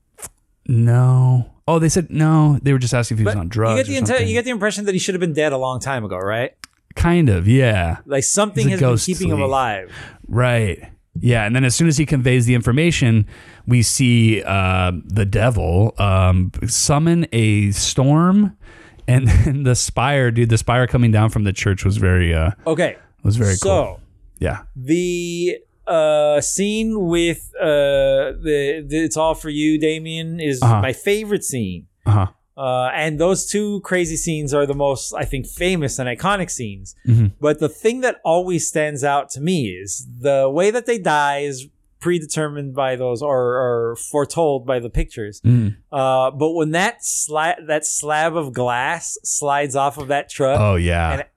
no. Oh, they said no. They were just asking if he was But on drugs. you get the or inte- something. you get the impression that he should have been dead a long time ago, right? Kind of, yeah. Like something He's a has been ghostly. keeping him alive. Right. Yeah. And then as soon as he conveys the information, we see uh, the devil um, summon a storm. And then the spire, dude, the spire coming down from the church was very, uh, Okay, was very so cool. Yeah. the uh, scene with uh, the, the "It's All for You," Damien, is Uh-huh. my favorite scene. Uh huh. Uh, and those two crazy scenes are the most, I think, famous and iconic scenes. Mhm. But the thing that always stands out to me is the way that they die is predetermined by those or, or foretold by the pictures. Mm. Uh, but when that sla- that slab of glass slides off of that truck Oh, yeah. and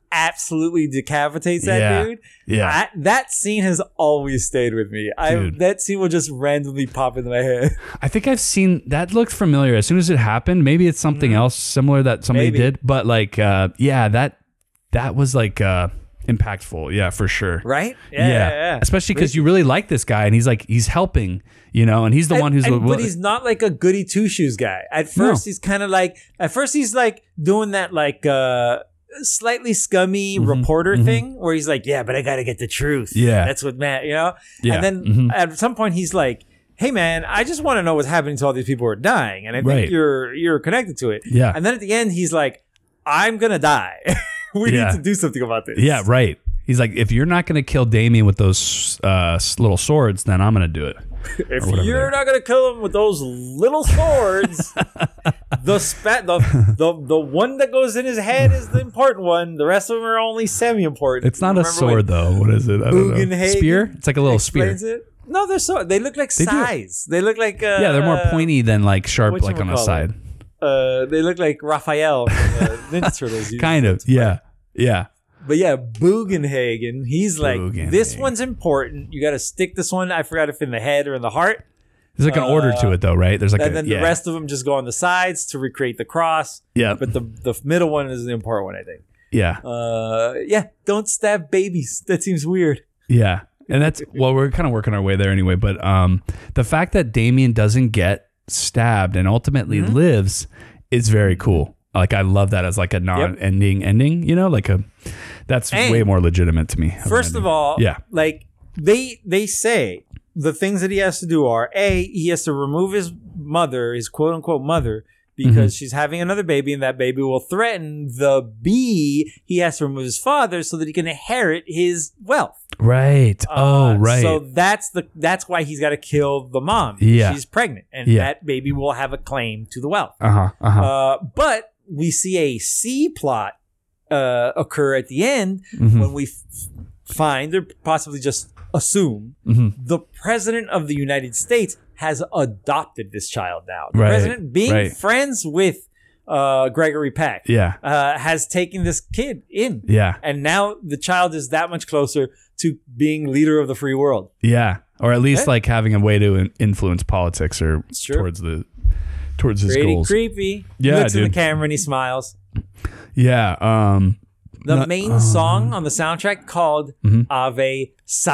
absolutely decapitates that Yeah. dude. Yeah. I, that scene has always stayed with me. I Dude. that scene will just randomly pop into my head. I think I've seen that looked familiar as soon as it happened. Maybe it's something else similar that somebody Maybe. did, but like, uh, yeah, that that was like uh, impactful. Yeah, for sure. Right? Yeah, yeah, yeah. Especially because you really like this guy, and he's like he's helping, you know, and he's the And- one who's. and- the- but he's not like a goody two shoes guy. At first, No. he's kind of like. At first, he's like doing that like uh, slightly scummy reporter thing, where he's like, "Yeah, but I got to get the truth." Mm-hmm. Yeah. that's what Matt, you know. Yeah. And then Mhm. at some point, he's like, "Hey, man, I just want to know what's happening to all these people who are dying, and I think Right. you're you're connected to it." Yeah. And then at the end, he's like, "I'm gonna die. we Yeah. need to do something about this." Yeah, right. He's like, if you're not going to kill Damien with those uh, s- little swords, then I'm going to do it. If whatever you're they're- not gonna kill him with those little swords, the spat the, the the one that goes in his head is the important one. The rest of them are only semi-important. It's not a Remember sword, though. What is it? I don't know. Bugenhagen Spear? It's like a little spear. explains it? No, they're so they look like They do. size. They look like uh, Yeah, they're more pointy than like sharp, like on the whatchamacallit? side. Uh, they look like Raphael from uh, Ninja Turtles. used Kind them of. to play. Yeah. Yeah. But yeah, Bugenhagen. He's like, this Bugenhagen. one's important. You got to stick this one. I forgot if in the head or in the heart. There's like an order to it, though, right? There's like And a, then yeah. the rest of them just go on the sides to recreate the cross. Yeah. But the the middle one is the important one, I think. Yeah. Uh, yeah, don't stab babies. That seems weird. Yeah. And that's, well, we're kind of working our way there anyway. But um, the fact that Damien doesn't get stabbed and ultimately Mm-hmm. lives is very cool. Like, I love that as like a non-ending ending, you know, like a, that's And way more legitimate to me. First of all, Yeah. like they they say the things that he has to do are A, he has to remove his mother, his quote unquote mother, because she's having another baby and that baby will threaten the B. He has to remove his father so that he can inherit his wealth. Right. Oh, Uh, right. So that's the that's why he's got to kill the mom. Yeah. She's pregnant, and Yeah. that baby will have a claim to the wealth. uh-huh. Uh-huh. Uh, but we see a C plot uh, occur at the end Mhm. when we f- find or possibly just assume Mhm. the president of the United States has adopted this child now. The Right, president, being right. friends with uh, Gregory Peck, Yeah. uh, has taken this kid in. Yeah. And now the child is that much closer to being leader of the free world. Yeah. Or at least Yeah. like having a way to in- influence politics or true. towards the, towards his Pretty goals. creepy. Yeah, He looks in the dude. camera and he smiles. Yeah. Um, The Not- main uh, song on the soundtrack called Mhm. Ave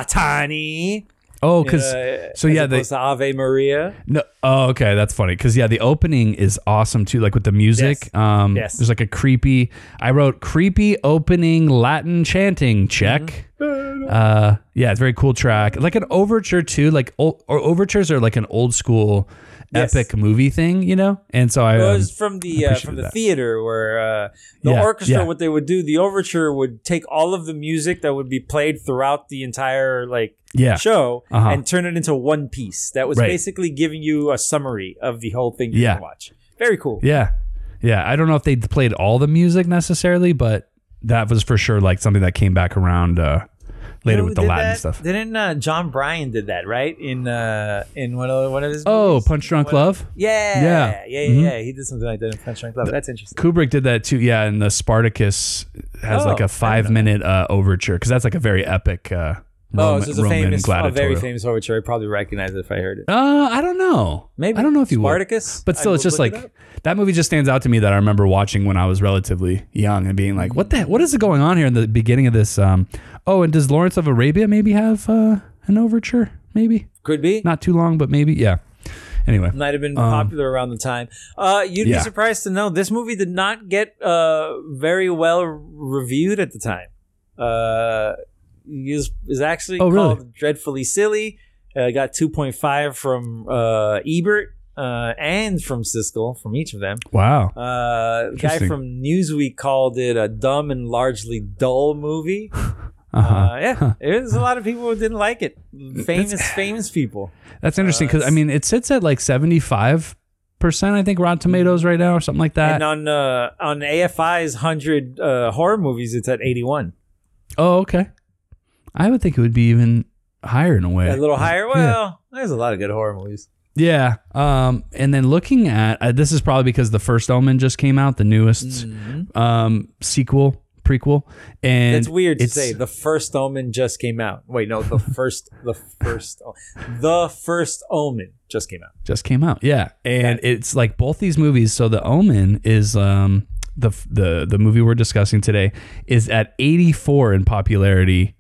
Satani. oh, cause uh, so as yeah, they, opposed to Ave Maria. no, oh, okay. That's funny. Cause yeah, the opening is awesome too. Like with the music, Yes. um, Yes. there's like a creepy, I wrote creepy opening Latin chanting check. Mm-hmm. Uh, yeah, it's a very cool track. Like an overture too, like old, or overtures are like an old school Yes. epic movie thing, you know? And so I, It um, was from the uh, appreciated from the that. theater where uh, the Yeah, orchestra. yeah. What they would do, the overture would take all of the music that would be played throughout the entire like Yeah. show Uh-huh. and turn it into one piece. That was Right. basically giving you a summary of the whole thing you Yeah. can watch. Very cool. Yeah. Yeah. I don't know if they played all the music necessarily, but that was for sure like something that came back around uh, later You know with who the did Latin that? stuff. Didn't uh, John Bryan did that right in uh, in one of one of his Oh, movies? Punch Drunk One- Love? Yeah, Yeah. yeah, yeah, Mhm. yeah. He did something like that in Punch Drunk Love. That's interesting. Kubrick did that too. Yeah. And the Spartacus has Oh, like I a didn't five know minute uh, overture because that's like a very epic uh, Oh, Roman, so it's a Roman famous, a very gladiatorial. famous overture. I probably recognize it if I heard it. Uh, I don't know. Maybe I don't know if you would. Spartacus, But still, I it's will just look like it up. that movie just stands out to me that I remember watching when I was relatively young and being like, "What the? What is going on here?" In the beginning of this, um, oh, and does Lawrence of Arabia maybe have uh, an overture? Maybe Could be. not too long, but maybe yeah. Anyway, Might have been Um, popular around the time. Uh, you'd yeah. be surprised to know this movie did not get uh, very well reviewed at the time. Uh, is is actually Oh, really? called Dreadfully Silly. Uh, got two point five from uh, Ebert uh, and from Siskel, from each of them. wow. Uh, the guy Interesting. from Newsweek called it a dumb and largely dull movie. Uh-huh. Uh, yeah, there's a lot of people who didn't like it. Famous, famous people. That's interesting because uh, I mean it sits at like seventy five percent, I think, Rotten Tomatoes right now or something like that. And on uh, on A F I's one hundred uh, horror movies, it's at eighty-one. Oh, okay. I would think it would be even higher in a way. A little higher. Well, there's a lot of good horror movies. Yeah. Um, and then looking at uh, this is probably because the first Omen just came out, the newest Mm-hmm. um, sequel prequel, and It's weird to it's- say the first Omen just came out. Wait, no, the first, the first, the first Omen just came out. just came out. Yeah, and it's like both these movies. So The Omen is um the the the movie we're discussing today is at eighty-four in popularity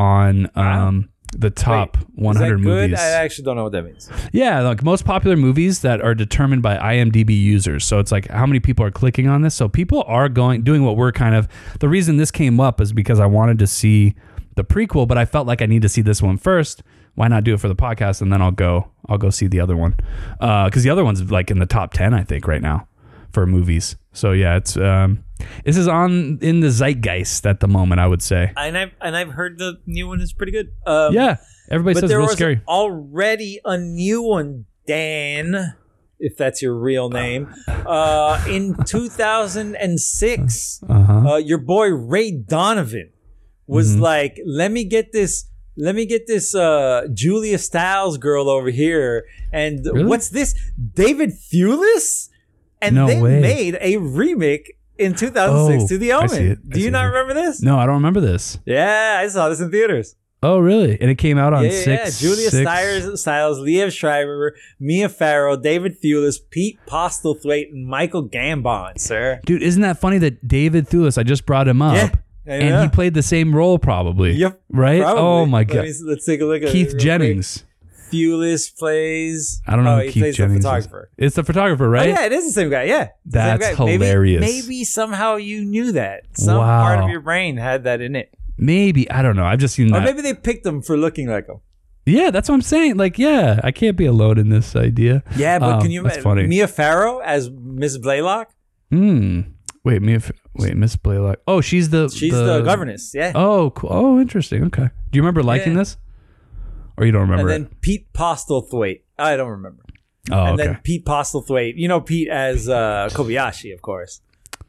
on um the top Wait, one hundred is that good? movies. I actually don't know what that means. Yeah, like most popular movies that are determined by I M D B users. So it's like how many people are clicking on this. So people are going doing what we're kind of. The reason this came up is because I wanted to see the prequel, but I felt like I need to see this one first. Why not do it for the podcast and then I'll go I'll go see the other one, because the other one's like in the top ten I think right now for movies. So yeah, it's um, this is on in the zeitgeist at the moment, I would say. And I've and I've heard the new one is pretty good. Um, Yeah, everybody but says there real was scary. already a new one, Dan, if that's your real name, uh, in two thousand six. Uh-huh. Uh, your boy Ray Donovan was Mm-hmm. like, "Let me get this." Let me get this uh, Julia Stiles girl over here. And Really? what's this? David Thewlis? And No they way. made a remake in two thousand six Oh, to The I see Omen. it. I Do see you it not here. remember this? No, I don't remember this. Yeah, I saw this in theaters. Oh, really? And it came out on Yeah, six. yeah. Julia six- Stiles, Stiles, Liev Schreiber, Mia Farrow, David Thewlis, Pete Postlethwaite, and Michael Gambon, sir. Dude, isn't that funny that David Thewlis? I just brought him up, Yeah, I and know. he played the same role, probably. Yep. Right? Probably. Oh my Let god. me- let's take a look at it Keith real Jennings. quick. Thewlis plays. I don't know Oh, who he Keith plays Jennings the is. photographer. It's the photographer, Oh, right? yeah, it is the same guy. Yeah. It's the same That's guy. Maybe- hilarious. Maybe, somehow you knew that. Some part Wow. of your brain had that in it. Maybe I don't know. I've just seen Or that. maybe they picked him for looking like him. Yeah, that's what I'm saying. Like, yeah, I can't be alone in this idea. Yeah, but Um, can you That's imagine funny. Mia Farrow as Miss Blaylock? Hmm. Wait, me. If, wait, Miss Blaylock. Oh, she's the. She's the, governess. Yeah. Oh, cool. Oh, interesting. Okay. Do you remember liking Yeah. this, or you don't and remember then it? Pete Postlethwaite. I don't remember. Oh, and okay. then Pete Postlethwaite. You know Pete as uh, Kobayashi, of course,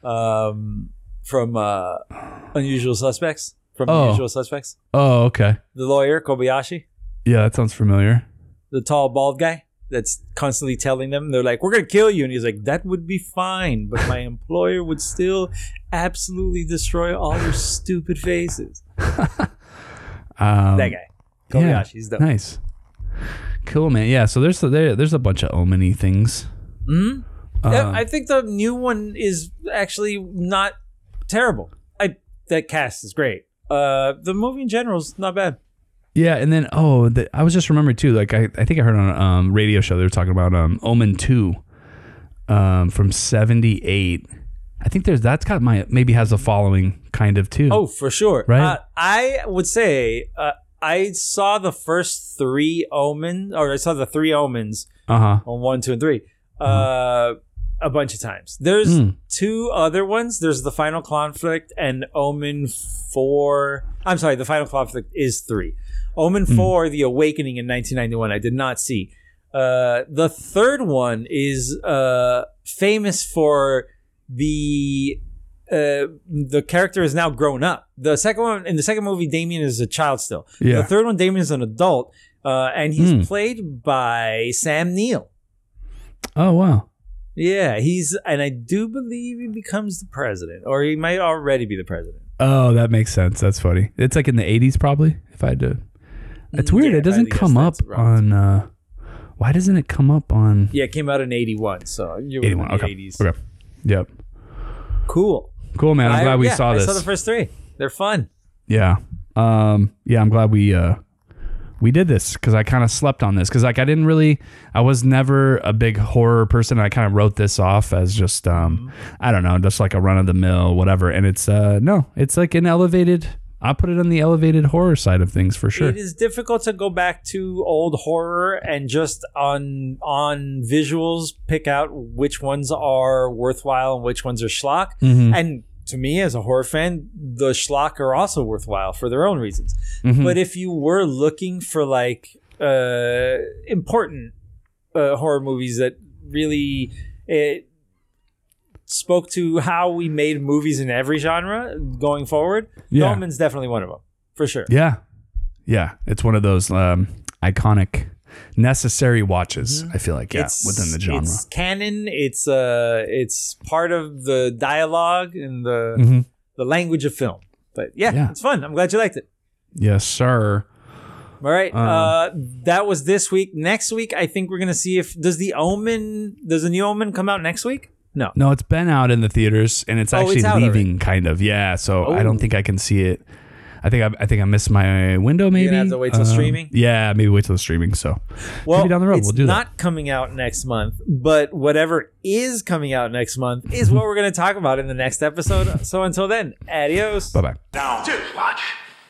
um, from uh, Unusual Suspects. From Oh. Unusual Suspects, Oh, okay. the lawyer Kobayashi, Yeah, that sounds familiar. the tall bald guy that's constantly telling them they're like, "We're gonna kill you," and he's like, "That would be fine, but my employer would still absolutely destroy all your stupid faces." Um, That guy, yeah, Kobayashi's dope. nice. Cool, man. Yeah. So there's there, there's a bunch of Omen-y things. Hmm? Um, Yeah, I think the new one is actually not terrible. I that cast is great. Uh, the movie in general is not bad. Yeah, and then oh, the, I was just remembering too. Like I, I think I heard on a um, radio show they were talking about um, Omen two, um, from seventy-eight. I think there's that's got my maybe has a following kind of too. Oh, for sure. Right? Uh, I would say uh, I saw the first three Omen, or I saw the three Omens uh huh. on one, two, and three. Uh, a bunch of times. There's Mm. two other ones. There's the Final Conflict and Omen four. I'm sorry, the Final Conflict is three. Omen four, The Awakening in nineteen ninety-one. I did not see. Uh, the third one is uh, famous for the uh, the character is now grown up. The second one, in the second movie, Damien is a child still. Yeah. The third one, Damien is an adult, uh, and he's Mm. played by Sam Neill. Oh wow. Yeah, he's, and I do believe he becomes the president, or he might already be the president. Oh, that makes sense. That's funny. It's like in the eighties, probably. If I had to, it's weird. Yeah, it doesn't I guess come up that's right. on. Uh, why doesn't it come up on Yeah, it came out in eighty-one, so you're eighty-one? in the Okay. eighties. Okay. Yep. Cool. Cool, man. I'm I- glad we yeah, saw this. I saw the first three. They're fun. Yeah. Um, yeah, I'm glad we uh we did this because I kind of slept on this because like I didn't really I was never a big horror person. I kind of wrote this off as just um I don't know, just like a run of the mill, whatever. And it's uh no, it's like an elevated I'll put it on the elevated horror side of things for sure. It is difficult to go back to old horror and just on on visuals pick out which ones are worthwhile and which ones are schlock. Mhm. And to me, as a horror fan, the schlock are also worthwhile for their own reasons. Mhm. But if you were looking for like uh, important uh, horror movies that really it spoke to how we made movies in every genre going forward, Yeah. Omen's definitely one of them for sure. Yeah. Yeah. It's one of those um iconic necessary watches, I feel like, yeah, It's within the genre. It's canon. It's uh, it's part of the dialogue and the Mhm. the language of film. But yeah, Yeah. it's fun. I'm glad you liked it. Yes, sir. All right. Um, uh, that was this week. Next week, I think we're going to see if, does the Omen, does the new Omen come out next week? No. No, it's been out in the theaters, and it's Oh, actually it's out leaving, kind of. Yeah, so I Oh. don't think I can see it. I think I, I think I missed my window. Maybe gonna have to wait till Um, streaming? Yeah, maybe wait till streaming. So Well, maybe down the road it's we'll do not that. coming out next month, but whatever is coming out next month is what we're going to talk about in the next episode. So until then, adios. Bye bye. Down. Watch.